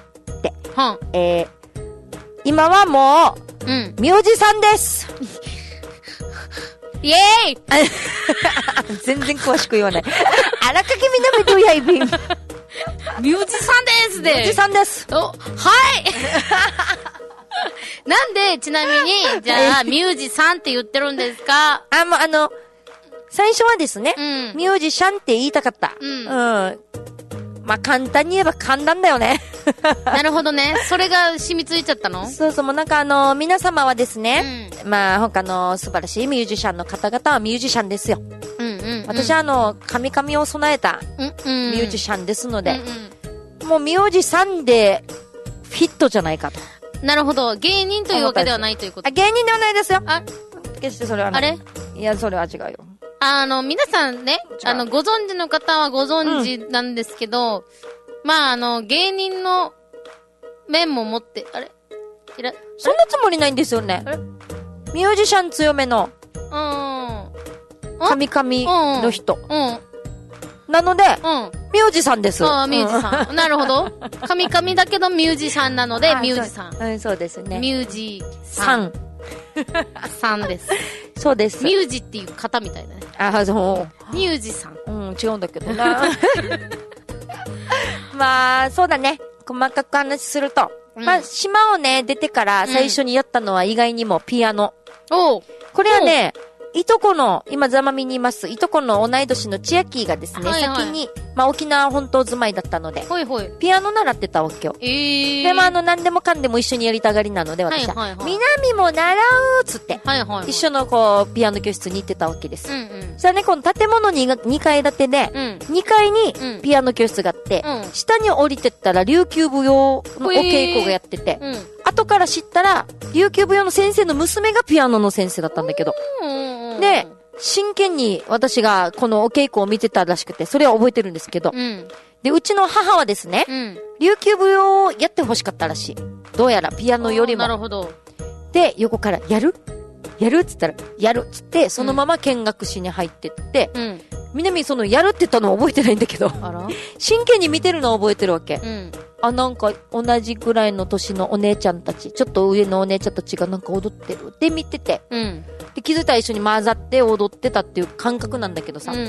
えー、今はもう、うん、名字さんです。 イェーイ全然詳しく言わない。荒垣みなみとやいびん。 名字さんですで。 名字さんです。 お、はいなんで、ちなみに、じゃあ、ミュージさんって言ってるんですか？ あ、もうあの、最初はですね、うん、ミュージシャンって言いたかった。うん。うんまあ、簡単に言えば簡単だよね。 なるほどね。それが染みついちゃったの？ そうそう、もうなんかあの、皆様はですね、うん、まあ、他の素晴らしいミュージシャンの方々はミュージシャンですよ。うんうんうん、私はあの、神々を備えたミュージシャンですので、うんうん、もう名字さんでフィットじゃないかと。 なるほど。芸人というわけではないということ。 あ、芸人ではないですよ。あ、決してそれはない。 あれ？ いや、それは違うよ。 あの、皆さんね、あの、ご存知の方はご存知なんですけど、うん、まあ、あの、芸人の面も持って、あれいらそんなつもりないんですよね。ミュージシャン強めの、うん。神々の人。うん。うん、なので、うん。ミュージさんです。 ああ、ミュージさん。なるほど。神々だけどミュージシャンなので、ミュージさん。 うん、そうですね。 ミュージさん。さんです。 そうです。 ミュージっていう方みたいなね。 あ、そう。 ミュージさん。 うん、違うんだけどな。まあ、そうだね。細かく話すると。うん、まあ、島をね、出てから最初にやったのは意外にもピアノ。 おう。 これはね、いとこの、今座間味にいます、いとこの同い年の千秋がですね、はいはい、先に、まあ沖縄本島住まいだったので、 ほいほいピアノ習ってたわけよ。えー、で、まああの、何でもかんでも一緒にやりたがりなので、私は、はいはいはい、南も習うつって、はいはいはい、一緒のこう、ピアノ教室に行ってたわけです。うんうん、それね、この建物ににかい建てで、うん、にかいにピアノ教室があって、うん、下に降りてったら琉球舞踊のお稽古がやってて、うん、後から知ったら、琉球舞踊の先生の娘がピアノの先生だったんだけど、で、真剣に私がこのお稽古を見てたらしくて、それは覚えてるんですけど、うん、で、うちの母はですね、うん、琉球舞踊をやって欲しかったらしい。どうやらピアノよりも。 なるほど。 で、横からやるやるっつったら、やるっつって、そのまま見学しに入ってって、うん、みなみそのやるって言ったのは覚えてないんだけど、あら真剣に見てるのは覚えてるわけ。うん、あ、なんか同じぐらいの年のお姉ちゃんたち、ちょっと上のお姉ちゃんたちがなんか踊ってるって見てて、うん、で気づいたら一緒に混ざって踊ってたっていう感覚なんだけどさ、うんうん、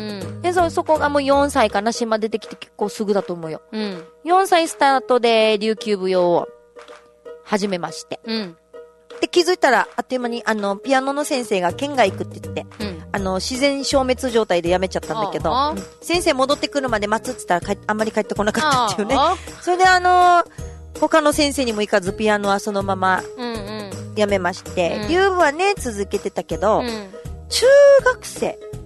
で そ, そこがもうよんさいかな、島出てきて結構すぐだと思うよ、うん、よんさいスタートで琉球舞踊を始めまして、うん、で気づいたらあっという間にあのピアノの先生が県外行くって言って、うん、あの自然消滅状態でやめちゃったんだけど、うん、先生戻ってくるまで待つって言ったらあんまり帰ってこなかったっていうね。それであの他の先生にも行かずピアノはそのままやめまして、うんうん、留部はね続けてたけど、うん、中学生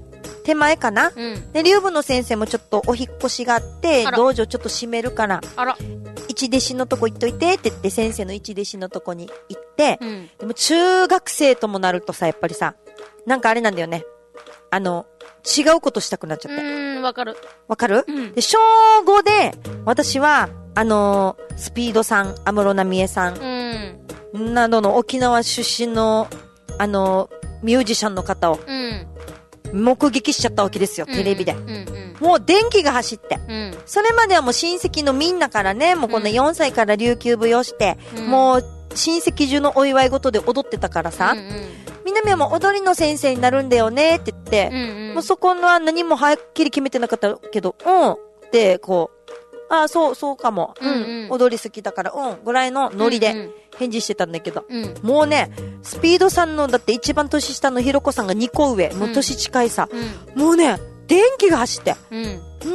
手前かな、うん、で、竜部の先生もちょっとお引っ越しがあって、道場ちょっと閉めるから、あら。一弟子のとこ行っといてって言って、先生の一弟子のとこに行って、うん、でも中学生ともなるとさ、やっぱりさ、なんかあれなんだよね。あの、違うことしたくなっちゃって。うーん、わかる。 わかる、うん、で、小ごで、私は、あのー、スピードさん、安室奈美恵さん、うん、などの沖縄出身の、あのー、ミュージシャンの方を、うん目撃しちゃったわけですよ、テレビで。うんうんうん、もう電気が走って、うん。それまではもう親戚のみんなからね、もうこのよんさいから琉球舞踊して、うん、もう親戚中のお祝い事で踊ってたからさ、うんうん、みんなはもう踊りの先生になるんだよねって言って、うんうん、もうそこのは何もはっきり決めてなかったけど、うんってこう、ああ、そう、そうかも、うん、うん、踊り好きだから、うん、ぐらいのノリで返事してたんだけど、うんうん、もうね、スピードさんの、だって一番年下のひろこさんがにこ上、もう年近いさ、うん、もうね、電気が走って、うん、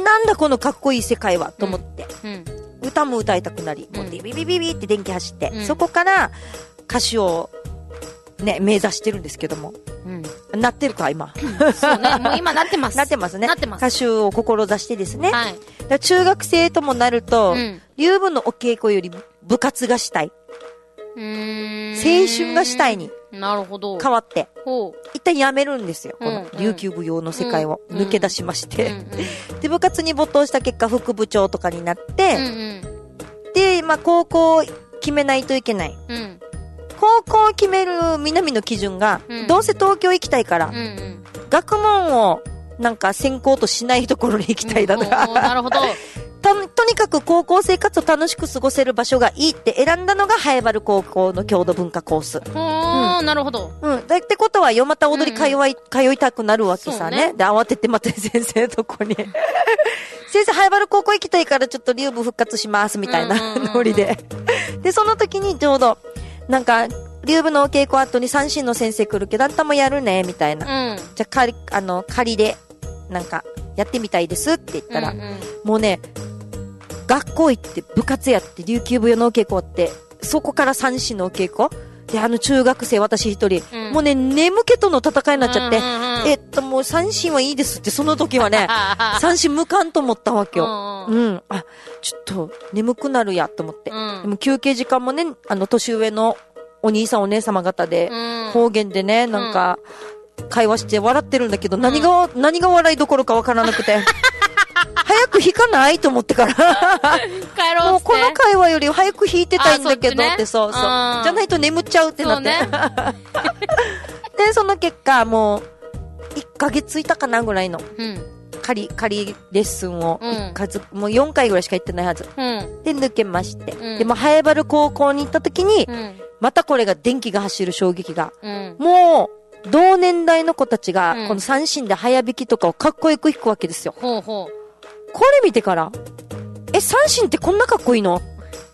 なんだこのかっこいい世界は、と思って、うんうん、歌も歌いたくなり、もうビビビビビって電気走って、うん、そこから歌手をね、目指してるんですけども、うん、なってるか、今。 そうね、もう今なってます。 なってますね。 なってます。 歌手を志してですね。はい。だ中学生ともなると、うん、竜部のお稽古より部活がしたい。うーん。青春がしたいに。 なるほど。 変わって。ほう。一旦やめるんですよ。この琉球舞踊の世界を抜け出しまして。うんうん、で、部活に没頭した結果、副部長とかになって、うんうん、で、まあ、高校を決めないといけない。うん高校を決める南の基準が、うん、どうせ東京行きたいから、うんうん、学問をなんか専攻としないところに行きたいだとか、 うん、なるほどと。とにかく高校生活を楽しく過ごせる場所がいいって選んだのがハエバル高校の郷土文化コース。うん、なるほど。 うん。だってことはよ、また踊り通い、うんうん、通いたくなるわけさね。ねで、慌ててまた先生のとこに。先生、ハエバル高校行きたいからちょっと竜部復活します、みたいなノリで。で、その時にちょうど、なんか、竜部のお稽古後に三振の先生来るけど、あんたもやるね、みたいな。うん、じゃあ、仮、あの、仮で、なんか、やってみたいですって言ったら、うんうん、もうね、学校行って部活やって琉球舞踊のお稽古って、そこから三振のお稽古で、あの中学生私一人、うん、もうね、眠気との戦いになっちゃって、うんうんうん、えっと、もう三振はいいですって、その時はね、三振無関と思ったわけよ。うん、うん。あ、ちょっと、眠くなるや、と思って。うん、でも休憩時間もね、あの、年上のお兄さんお姉様方で、うん、方言でね、なんか、会話して笑ってるんだけど、何が、うん、何が笑いどころかわからなくて。早く弾かないと思ってから帰ろうってもうこの会話より早く弾いてたいんだけどって、そうそう。じゃないと眠っちゃうってなって。ね、で、その結果、もう、いっかげついたかなぐらいの、うん、仮、仮レッスンを、いっかげつ、うん、もうよんかいぐらいしか行ってないはず。うん、で、抜けまして。うん、で、もハエバル高校に行った時に、うん、またこれが電気が走る衝撃が。うん、もう、同年代の子たちが、この三振で早弾きとかをかっこよく弾くわけですよ。ほうほうこれ見てから、え、三振ってこんなかっこいいのもう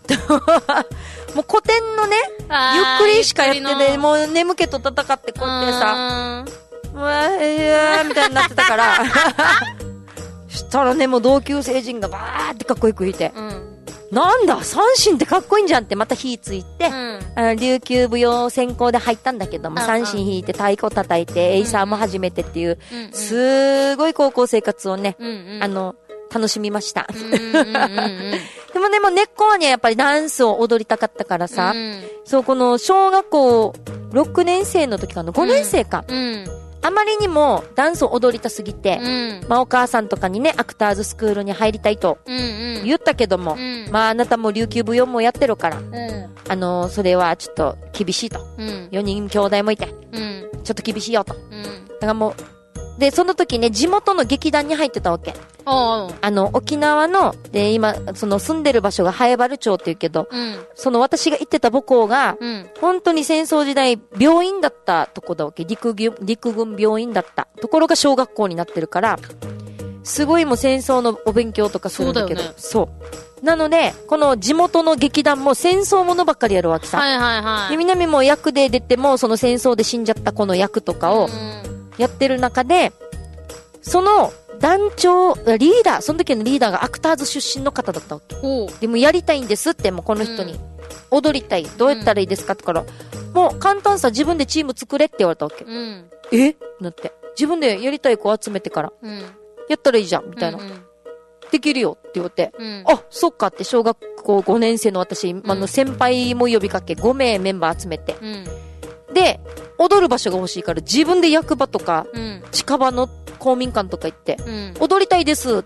古典のね、ゆっくりしかやってね、もう眠気と戦ってこうやってさ、うわー、みたいになってたから、したらね、もう同級生陣がバーってかっこよく弾いて、うん、なんだ、三振ってかっこいいんじゃんってまた火ついて、うん、あの琉球舞踊専攻で入ったんだけども、うん、三振弾いて太鼓叩いて、エイサーも始めてっていう、うん、すーごい高校生活をね、うんうん、あの、楽しみました。でもでも根っこはね、やっぱりダンスを踊りたかったからさ、うん、そう、この小学校ろくねん生の時かな、ごねん生か。うんうん、あまりにもダンスを踊りたすぎて、うん、まあお母さんとかにね、アクターズスクールに入りたいと言ったけども、うんうん、まああなたも琉球舞踊もやってるから、うん、あのー、それはちょっと厳しいと。うん、よにん兄弟もいて、うん、ちょっと厳しいよと。うん、だからもう、で、その時ね、地元の劇団に入ってたわけ。あの、沖縄の、で、今、その住んでる場所がハエバル町って言うけど、うん、その私が行ってた母校が、うん、本当に戦争時代、病院だったとこだわけ。陸軍、陸軍病院だったところが小学校になってるから、すごいもう戦争のお勉強とかするんだけど、そうだよね。そう。なので、この地元の劇団も戦争ものばっかりやるわけさ。はいはいはい。で、南も役で出ても、その戦争で死んじゃった子の役とかを、うんやってる中で、その団長、リーダー、その時のリーダーがアクターズ出身の方だったわけ。でもやりたいんですって、もうこの人に。うん、踊りたい。どうやったらいいですかってから、もう簡単さ自分でチーム作れって言われたわけ。うん、えなって。 自分でやりたい子集めてから、うん、やったらいいじゃん、みたいな。うんうん、できるよって言って、うん、あ、そっかって小学校ごねん生の私、うん、あの先輩も呼びかけご名メンバー集めて、うん、で、踊る場所が欲しいから自分で役場とか、うん、近場の公民館とか行って、うん、踊りたいですって。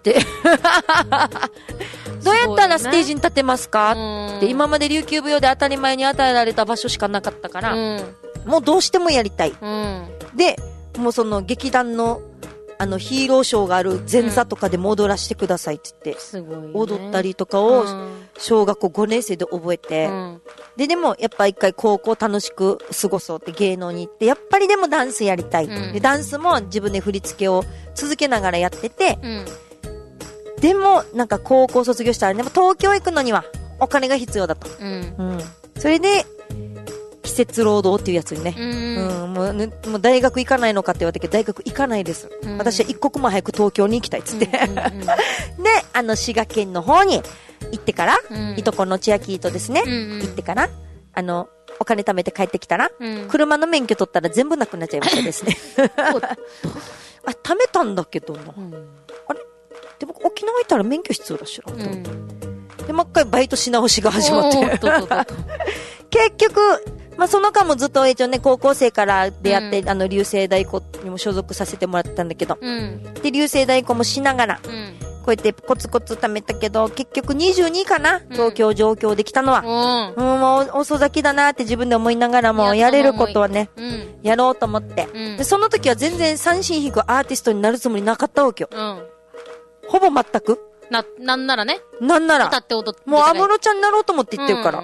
どうやったらステージに立てますか、ね、って今まで琉球舞踊で当たり前に与えられた場所しかなかったから、うん、もうどうしてもやりたい。うん、で、もうその劇団のあのヒーローショーがある前座とかでも踊らせてくださいって言って、すごいね、踊ったりとかを小学校ごねん生で覚えて、うん、ででもやっぱ一回高校楽しく過ごそうって芸能に行って、やっぱりでもダンスやりたい、うん、でダンスも自分で振り付けを続けながらやってて、うん、でもなんか高校卒業したらでも東京行くのにはお金が必要だと、うんうん、それで季節労働っていうやつにね、うんうん、もうね、もう大学行かないのかって言われたけど大学行かないです、うん、私は一刻も早く東京に行きたいっつって、うんうんうん、であの滋賀県の方に行ってから、うん、いとこの千秋とですね、うんうん、行ってからあのお金貯めて帰ってきたら、うん、車の免許取ったら全部なくなっちゃいましたですねあ、貯めたんだけどな、うん、あれでも沖縄行ったら免許必要だしな、うん、でもう一回バイトし直しが始まって結局まあ、その間もずっと一応ね、高校生から出会って、うん、あの、流星大鼓にも所属させてもらってたんだけど、うん、で、流星大鼓もしながら、うん、こうやってコツコツ貯めたけど、結局にじゅうにかな、東京上京できたのは。うん、うん、もう遅咲きだなって自分で思いながらも、やれることはね、うん、やろうと思って、うん、で、その時は全然三振弾くアーティストになるつもりなかったわけよ。うん、ほぼ全く。 な、なんならね。 なんなら。 歌って踊って。 もう安室ちゃんになろうと思って言ってるから。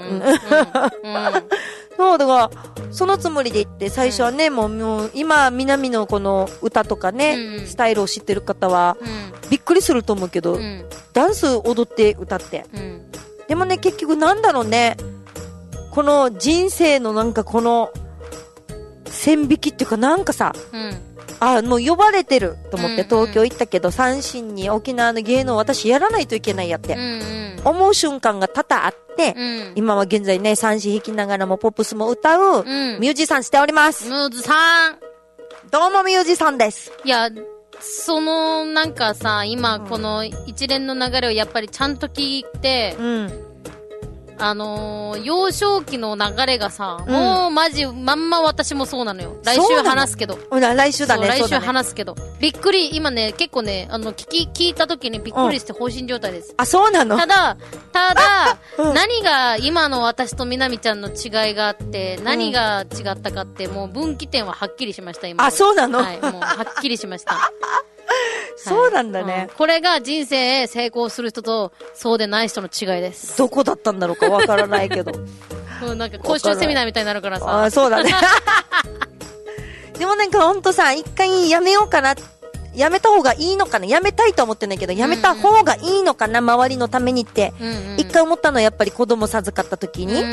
そう、だから、そのつもりで言って、最初はね、うん、もう、もう、今、南のこの歌とかね、うん、スタイルを知ってる方は、うん、びっくりすると思うけど、うん、ダンス踊って歌って。うん、でもね、結局なんだろうね、この人生のなんかこの、線引きっていうかなんかさ、うんあ、もう呼ばれてると思って東京行ったけど、うんうん、三振に沖縄の芸能私やらないといけないやって、うんうん、思う瞬間が多々あって、うん、今は現在ね、三振弾きながらもポップスも歌う、うん、ミュージシャンしております。 ミュージシャンどうもミュージシャンです。 いや、そのなんかさ、今この一連の流れをやっぱりちゃんと聞いて、うんあのー、幼少期の流れがさ、うん、もうマジ、まんま私もそうなのよ。来週話すけど。 来週だね。 来週話すけど。ね、びっくり、今ね、結構ね、あの、聞き、聞いた時にびっくりして放心状態です。 うん、あ、そうなの？ ただ、ただ、うん、何が今の私とみなみちゃんの違いがあって、何が違ったかって、もう分岐点ははっきりしました、今。 あ、そうなの？ はい、もうはっきりしました。 そうなんだね、はいうん。 これが人生成功する人とそうでない人の違いです。 どこだったんだろうかわからないけど。 うん、なんか講習セミナーみたいになるからさ。 あ、そうだね。でもなんかほんとさ、一回やめようかな。やめた方がいいのかな。やめたいと思ってないけど、やめた方がいいのかな、うんうん、周りのためにって。うんうん、一回思ったのはやっぱり子供授かった時に、うん、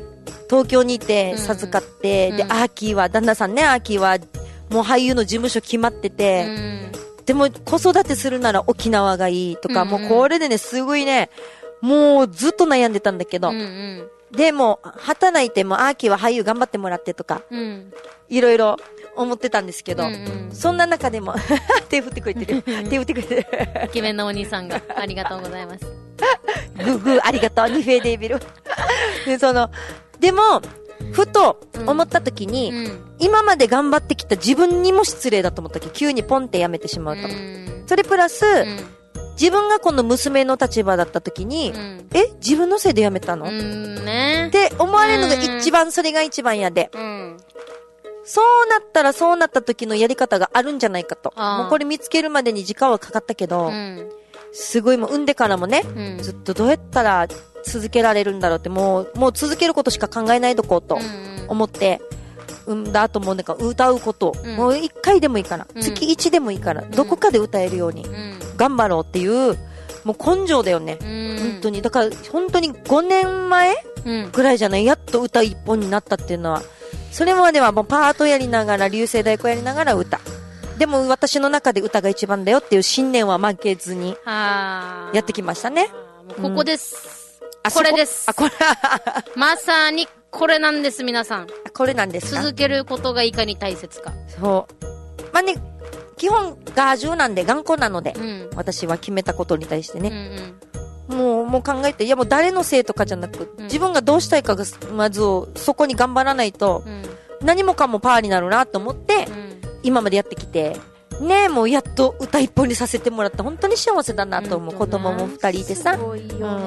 東京にいて授かって、うん、で、アーキーは、旦那さんね、アーキーは、もう俳優の事務所決まってて、うんでも子育てするなら沖縄がいいとか、うんうん、もうこれでね、すごいね、もうずっと悩んでたんだけど、うんうん、でも、働いても、アーキーは俳優頑張ってもらってとか、うん、いろいろ思ってたんですけど、うんうん、そんな中でも、手振ってくれてる。手振ってくれてる。 イケメンのお兄さんが、ありがとうございます。 グーグーありがとう、ニフェーデービル。で、その、でも、ふと思った時に、うんうん、今まで頑張ってきた自分にも失礼だと思った時、急にポンってやめてしまうと。うん、それプラス、うん、自分がこの娘の立場だった時に、うん、え自分のせいでやめたの、うんね、って思われるのが一番、それが一番やで。うん、そうなったらそうなった時のやり方があるんじゃないかと。もうこれ見つけるまでに時間はかかったけど、うん、すごいもう産んでからもね、うん、ずっとどうやったら続けられるんだろうって、もう、もう続けることしか考えないとこうと思って、産んだ後もなんか歌うこと、うん、もう一回でもいいから、うん、月一でもいいから、うん、どこかで歌えるように、うん、頑張ろうっていう、もう根性だよね。うん、本当に。だから本当にごねんまえぐらいじゃない、やっと歌一本になったっていうのは、それまではもうパートやりながら、流星大鼓やりながら歌。でも私の中で歌が一番だよっていう信念は負けずに、やってきましたね。 ここです。うんこれです。 あ、これ。 まさにこれなんです、皆さん。 これなんですか。 続けることがいかに大切か。 そう。まあね、 基本ガージュなんで頑固なので、うん、私は決めたことに対してね、うんうん、もうもう考えて、いやもう誰のせいとかじゃなく、うん、自分がどうしたいかがまずそこに頑張らないと、うん、何もかもパーになるなと思って、うん、今までやってきてねえ、もうやっと歌一本にさせてもらって本当に幸せだなと思う。子供も二人いてさ、うん、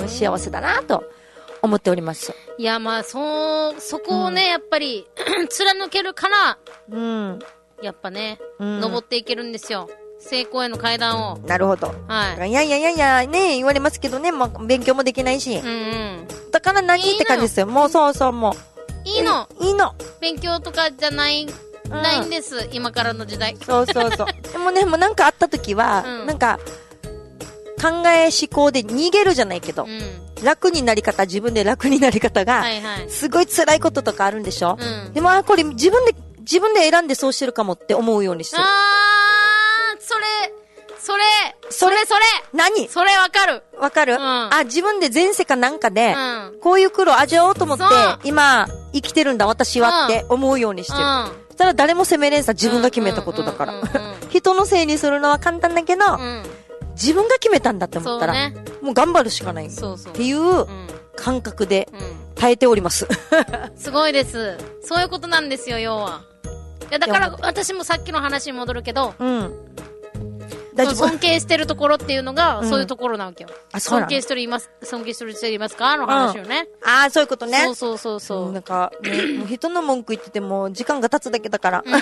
幸せだなと思っております。 いや、まあ、そう、そこをね、うん、やっぱり、貫けるから、うん。やっぱね、うん、登っていけるんですよ。成功への階段を。 なるほど。はい。いやいやいやいや、ね、言われますけどね、まあ、勉強もできないし。うんうん。だから何いいって感じですよ。もうそうそう、もう。いいの。 いいの。 勉強とかじゃない、うん、ないんです。今からの時代。 そうそうそう。でもね、もうなんかあった時は、うん、なんか、考え思考で逃げるじゃないけど、うん、楽になり方、自分で楽になり方が、はいはい、すごい辛いこととかあるんでしょ、うん、でも、あ、これ自分で、自分で選んでそうしてるかもって思うようにしてる。 あー、それ、それ、それ、それ、 何それわかる。 わかる、うん、あ、自分で前世かなんかで、うん、こういう苦労味わおうと思って、今、生きてるんだ、私はって思うようにしてる。うん、そしたら誰も責めれんさ、自分が決めたことだから。人のせいにするのは簡単だけど、うん自分が決めたんだって思ったら、ね、もう頑張るしかないっていう感覚で耐えております。 うん、すごいです。そういうことなんですよ、要は。いやだから私もさっきの話に戻るけど、うん、大丈夫。尊敬してるところっていうのがそういうところなわけよ。うん、あ、そうなの。尊敬してるいます、尊敬してる人いますかの話よね。 うん、ああ、そういうことね。 そうそうそうそう。 うん、なんか、ね、もう人の文句言ってても時間が経つだけだから。うんうん、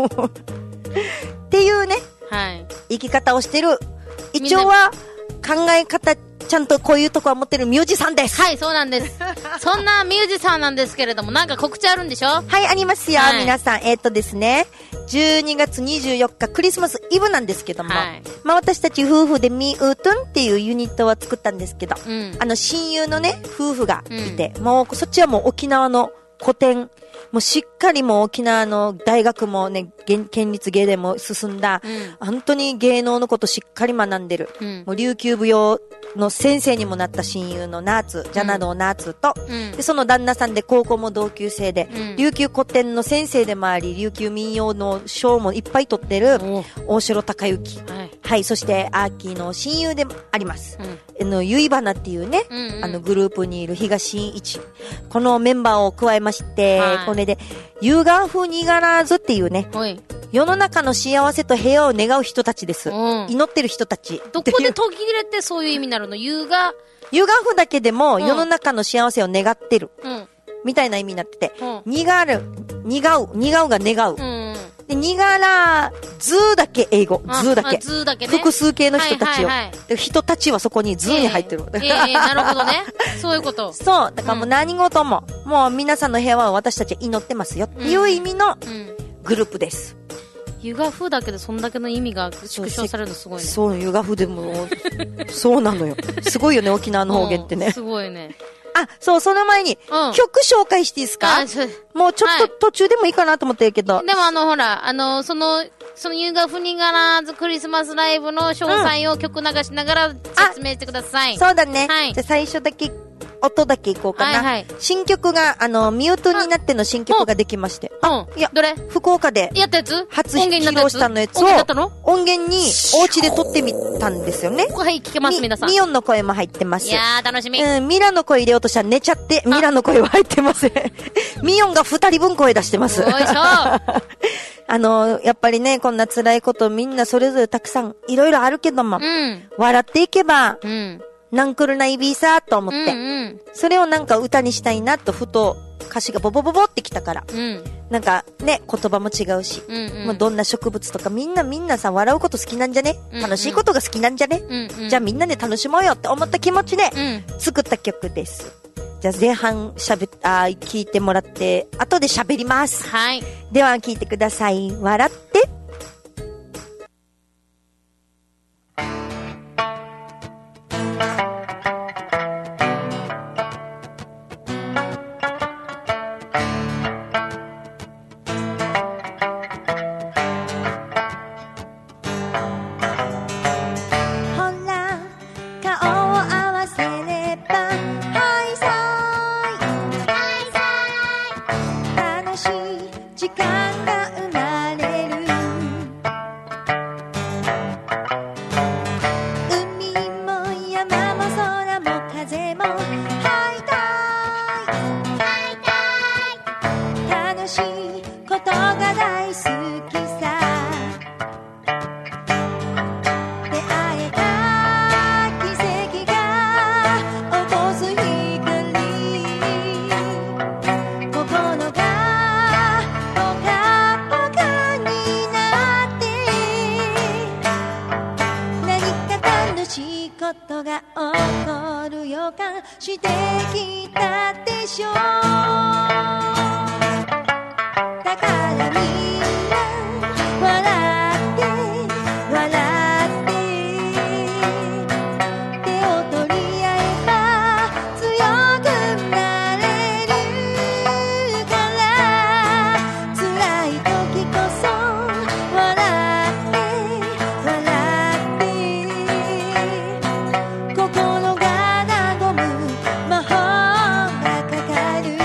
っていうね、はい、生き方をしてる。一応は考え方ちゃんとこういうとこは持ってるミュージシャンです。 はい、そうなんです。そんなミュージシャンなんですけれども、なんか告知あるんでしょ？ はい、ありますよ、はい、皆さん。えっとですね、じゅうにがつにじゅうよっかクリスマスイブなんですけども、はい、まあ私たち夫婦でミーウートゥンっていうユニットを作ったんですけど、うん、あの親友のね夫婦がいて、うん、もうそっちはもう沖縄の古典もうしっかりもう沖縄の大学もね、県立芸でも進んだ、うん、本当に芸能のことしっかり学んでる、うん、もう琉球舞踊の先生にもなった親友のナーツ、ジャナドーナーツと、うん、でその旦那さんで高校も同級生で、うん、琉球古典の先生でもあり、琉球民謡の賞もいっぱい取ってる大城隆之、はい、はい、そしてアーキーの親友でもあります。うん、あのゆいばなっていうね、うんうん、あのグループにいる東真一、このメンバーを加えまして、はい、これで夕顔風にがらずっていうね、世の中の幸せと平和を願う人たちです。うん、祈ってる人たち。 どこで途切れてそういう意味になるの？夕が夕顔風だけでも世の中の幸せを願ってる、うん、みたいな意味になってて、うん、にがる、願う、願うが願う。うんで、にがらずだけ英語、ずだけ。 ずだけね。 複数形の人たちを。はいはいはい、人たちはそこにずに入ってる。 えー、えー、なるほどね。そういうこと。 そう。だからもう何事も、うん、もう皆さんの平和を私たちは祈ってますよっていう意味のグループです。 湯が風だけでそんだけの意味が縮小されるのすごいね。 そう、湯が風でも、そうなのよ。すごいよね、沖縄の方言ってね。うん、 すごいね。 あ、そう、その前に、うん、曲紹介していいですか？もうちょっと途中でもいいかなと思ってるけど。はい、 でもあの、ほら、あの、その、その夕がふにがらずクリスマスライブの詳細を曲流しながら説明してください。 うん、そうだね。はい。じゃあ最初だけ、音だけいこうかな。はいはい、新曲が、あの、ミュートになっての新曲ができまして。 うん。いや、どれ？ 福岡で。 やったやつ？ 初披露したのやつを、音源にお家で撮ってみたんですよね。 はい、聞けます、皆さん。 ミオンの声も入ってます。 いやー、楽しみ。 うん、ミラの声入れようとしたら寝ちゃって、ミラの声は入ってません。ミオンが二人分声出してます。よいしょあの、やっぱりね、こんな辛いことみんなそれぞれたくさんいろいろあるけども、うん、笑っていけば、うん、なんくるないびーさーと思って、うんうん、それをなんか歌にしたいなとふと歌詞がボボボボってきたから、うん、なんかね、言葉も違うし、うんうん、もうどんな植物とかみんなみんなさ、笑うこと好きなんじゃね、うんうん、楽しいことが好きなんじゃね、うんうん、じゃあみんなで楽しもうよって思った気持ちで作った曲です。じゃあ前半しゃべ、あ、聞いてもらって、後で喋ります。 はい。 では聞いてください。笑って。時間が生まれるいことが起こる予感してきたでしょう。だからみんな笑って笑って手を取り合えば強くなれるから辛い時こそ笑って笑って心が和む魔法がかかる。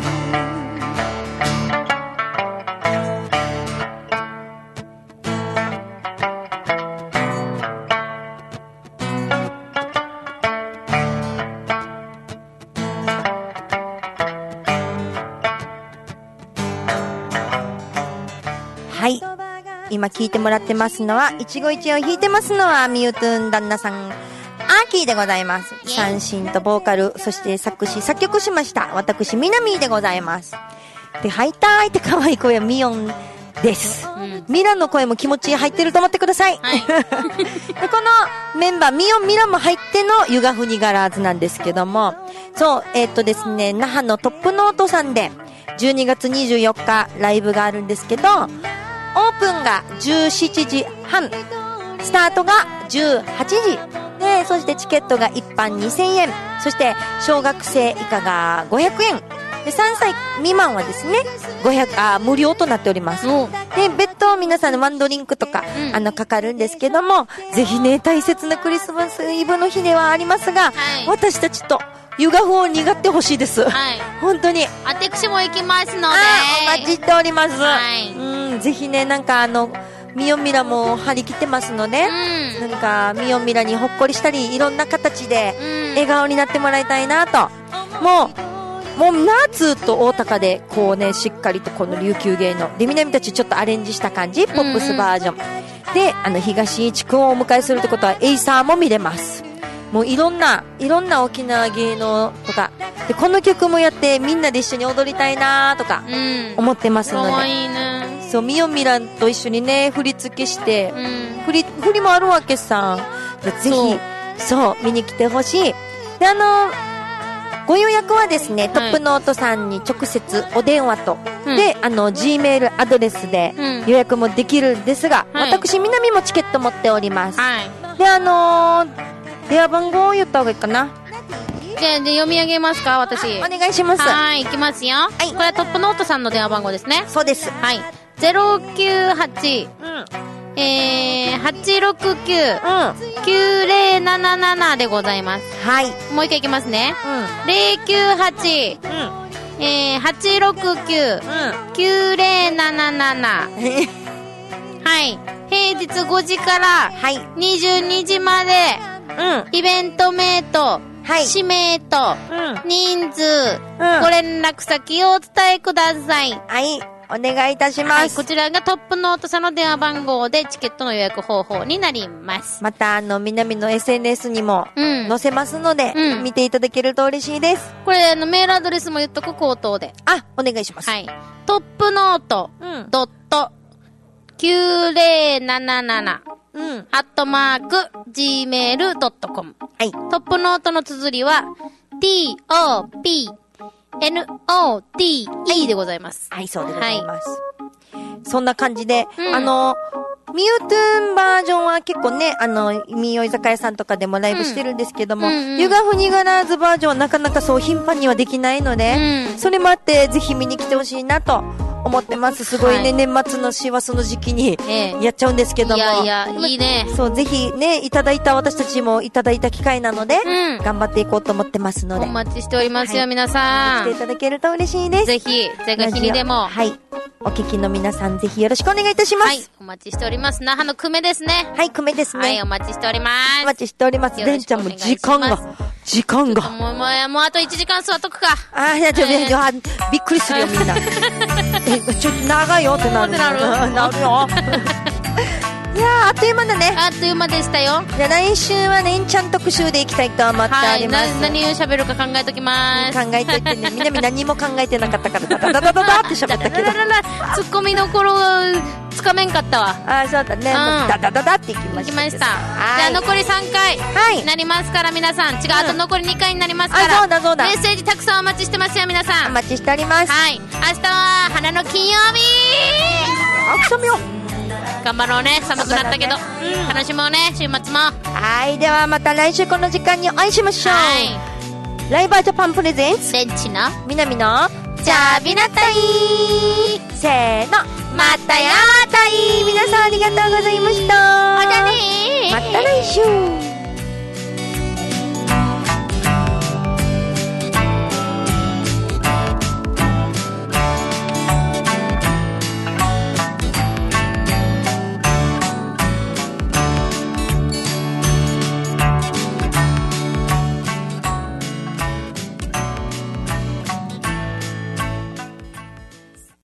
はい。今聞いてもらってますのは、一期一会を弾いてますのは、ミュウトゥーン旦那さん、アーキーでございます。三振とボーカル、そして作詞、作曲しました。私、ミナミーでございます。で、ハイターイって可愛い声はミヨンです。うん、ミランの声も気持ち入ってると思ってください。はい、でこのメンバー、ミヨン、ミランも入ってのユガフニガラーズなんですけども、そう、えー、っとですね、那覇のトップノートさんで、じゅうにがつにじゅうよっかライブがあるんですけど、オープンがじゅうしちじはん、スタートがじゅうはちじで、そしてチケットが一般にせんえん、そして小学生以下がごひゃくえんで、さんさい未満はですねごひゃくあ無料となっております。で、別途皆さんのワンドリンクとか、うん、あのかかるんですけども、ぜひね、大切なクリスマスイブの日ではありますが、はい、私たちとユガフを苦ってほしいです、はい、本当に。 私も行きますのでお待ちしております、はい、 うん、ぜひね、なんかあのミヨミラも張り切ってますので、うん、なんかミヨミラにほっこりしたり、いろんな形で笑顔になってもらいたいなと、うん、もうもう夏と大高でこうね、しっかりとこの琉球芸能で南たちちょっとアレンジした感じ、ポップスバージョン、うん、で、あの東市君をお迎えするってことはエイサーも見れます。もういろんないろんな沖縄芸能とかで、この曲もやってみんなで一緒に踊りたいなとか思ってますので、うん、かわいいね。そう、ミヨミランと一緒にね、振り付けして、うん、振り振りもあるわけさ。ぜひそう、そう見に来てほしい。で、あのご予約はですね、トップノートさんに直接お電話と、うん、で、あの G メールアドレスで予約もできるんですが、うん、私南もチケット持っております、はい、で、あのー、電話番号を言った方がいいかな。 じゃあ読み上げますか、私。 お願いします。 はい、いきますよ。はい、これはトップノートさんの電話番号ですね。 そうです。 はい。ゼロきゅうはち、うん、えー、はちろくきゅう、きゅうぜろななななでございます。 はい。 もう一回いきますね。うん、ゼロきゅうはち、うん、えー、はちろくきゅう、うん、きゅうぜろなななな。はい。平日ごじからにじゅうにじまで、うん、イベント名と、はい、氏名と、うん、人数、うん、ご連絡先をお伝えください。 はい、お願いいたします。はい、 こちらがトップノートさんの電話番号でチケットの予約方法になります。 また、あの、南の エスエヌエス にも載せますので、うん、見ていただけると嬉しいです。 これ、あの、メールアドレスも言っとく、口頭で。 あ、お願いします。 はい。トップノート、ドット、きゅうぜろなななな。うん。アットマーク、ジーメールドットコム。はい。トップノートの綴りは、ティー オー ピー エヌ オー ティー イー でございます。 はい、そうでございます。はい、そんな感じで、うん、あの、ミュウトゥーンバージョンは結構ね、あの、ミヨ居酒屋さんとかでもライブしてるんですけども、うんうんうん、ユガフニガラーズバージョンはなかなかそう頻繁にはできないので、うん、それもあってぜひ見に来てほしいなと思ってます。すごいね、はい、年末の師走の時期にやっちゃうんですけども、ええ、 いやいや、いいね。 そう、ぜひね、いただいた、私たちもいただいた機会なので、うん、頑張っていこうと思ってますので。 お待ちしておりますよ、はい、皆さん。来ていただけると嬉しいです。 ぜひ、ぜひにでも。 はい。お聞きの皆さん、ぜひよろしくお願いいたします。はい。 お待ちしております。那覇の久米ですね。 はい、久米ですね。 はい、お待ちしております。 お待ちしております。レンちゃんも時間が、時間が。 もう、もう、もうあといちじかん座っとくか。 あー、いや、ちょ、えー、びっくりするよ、みんな。え、ちょっと長いよってなる。 なる。 なるよ。 いやー、あっという間だね。 あっという間でしたよ。 じゃあ来週はねんちゃん特集でいきたいと思っております。 はい、な何を喋るか考えときます。 考えといてね。みなみ何も考えてなかったからダダダダダダって喋ったけどツッコミどころつかめんかったわ。 ああ、そうだね、うん、ダダダダっていきました。 いきました。じゃあ残りさんかいになりますから皆さん、違う、あと残りにかいになりますから、 あ、そうだそうだ、 メッセージたくさんお待ちしてますよ皆さん。 お待ちしております。 はい、明日は花の金曜日。 あ、くしゃみよ。 頑張ろうね。寒くなったけど、ね、うん、楽しもうね週末も。 はい、ではまた来週この時間にお会いしましょう。はい、ライバージャパンプレゼンツレンチのみなみのじゃあびなたい、せーの、またやーたい。皆さんありがとうございました。 またねー、 また来週。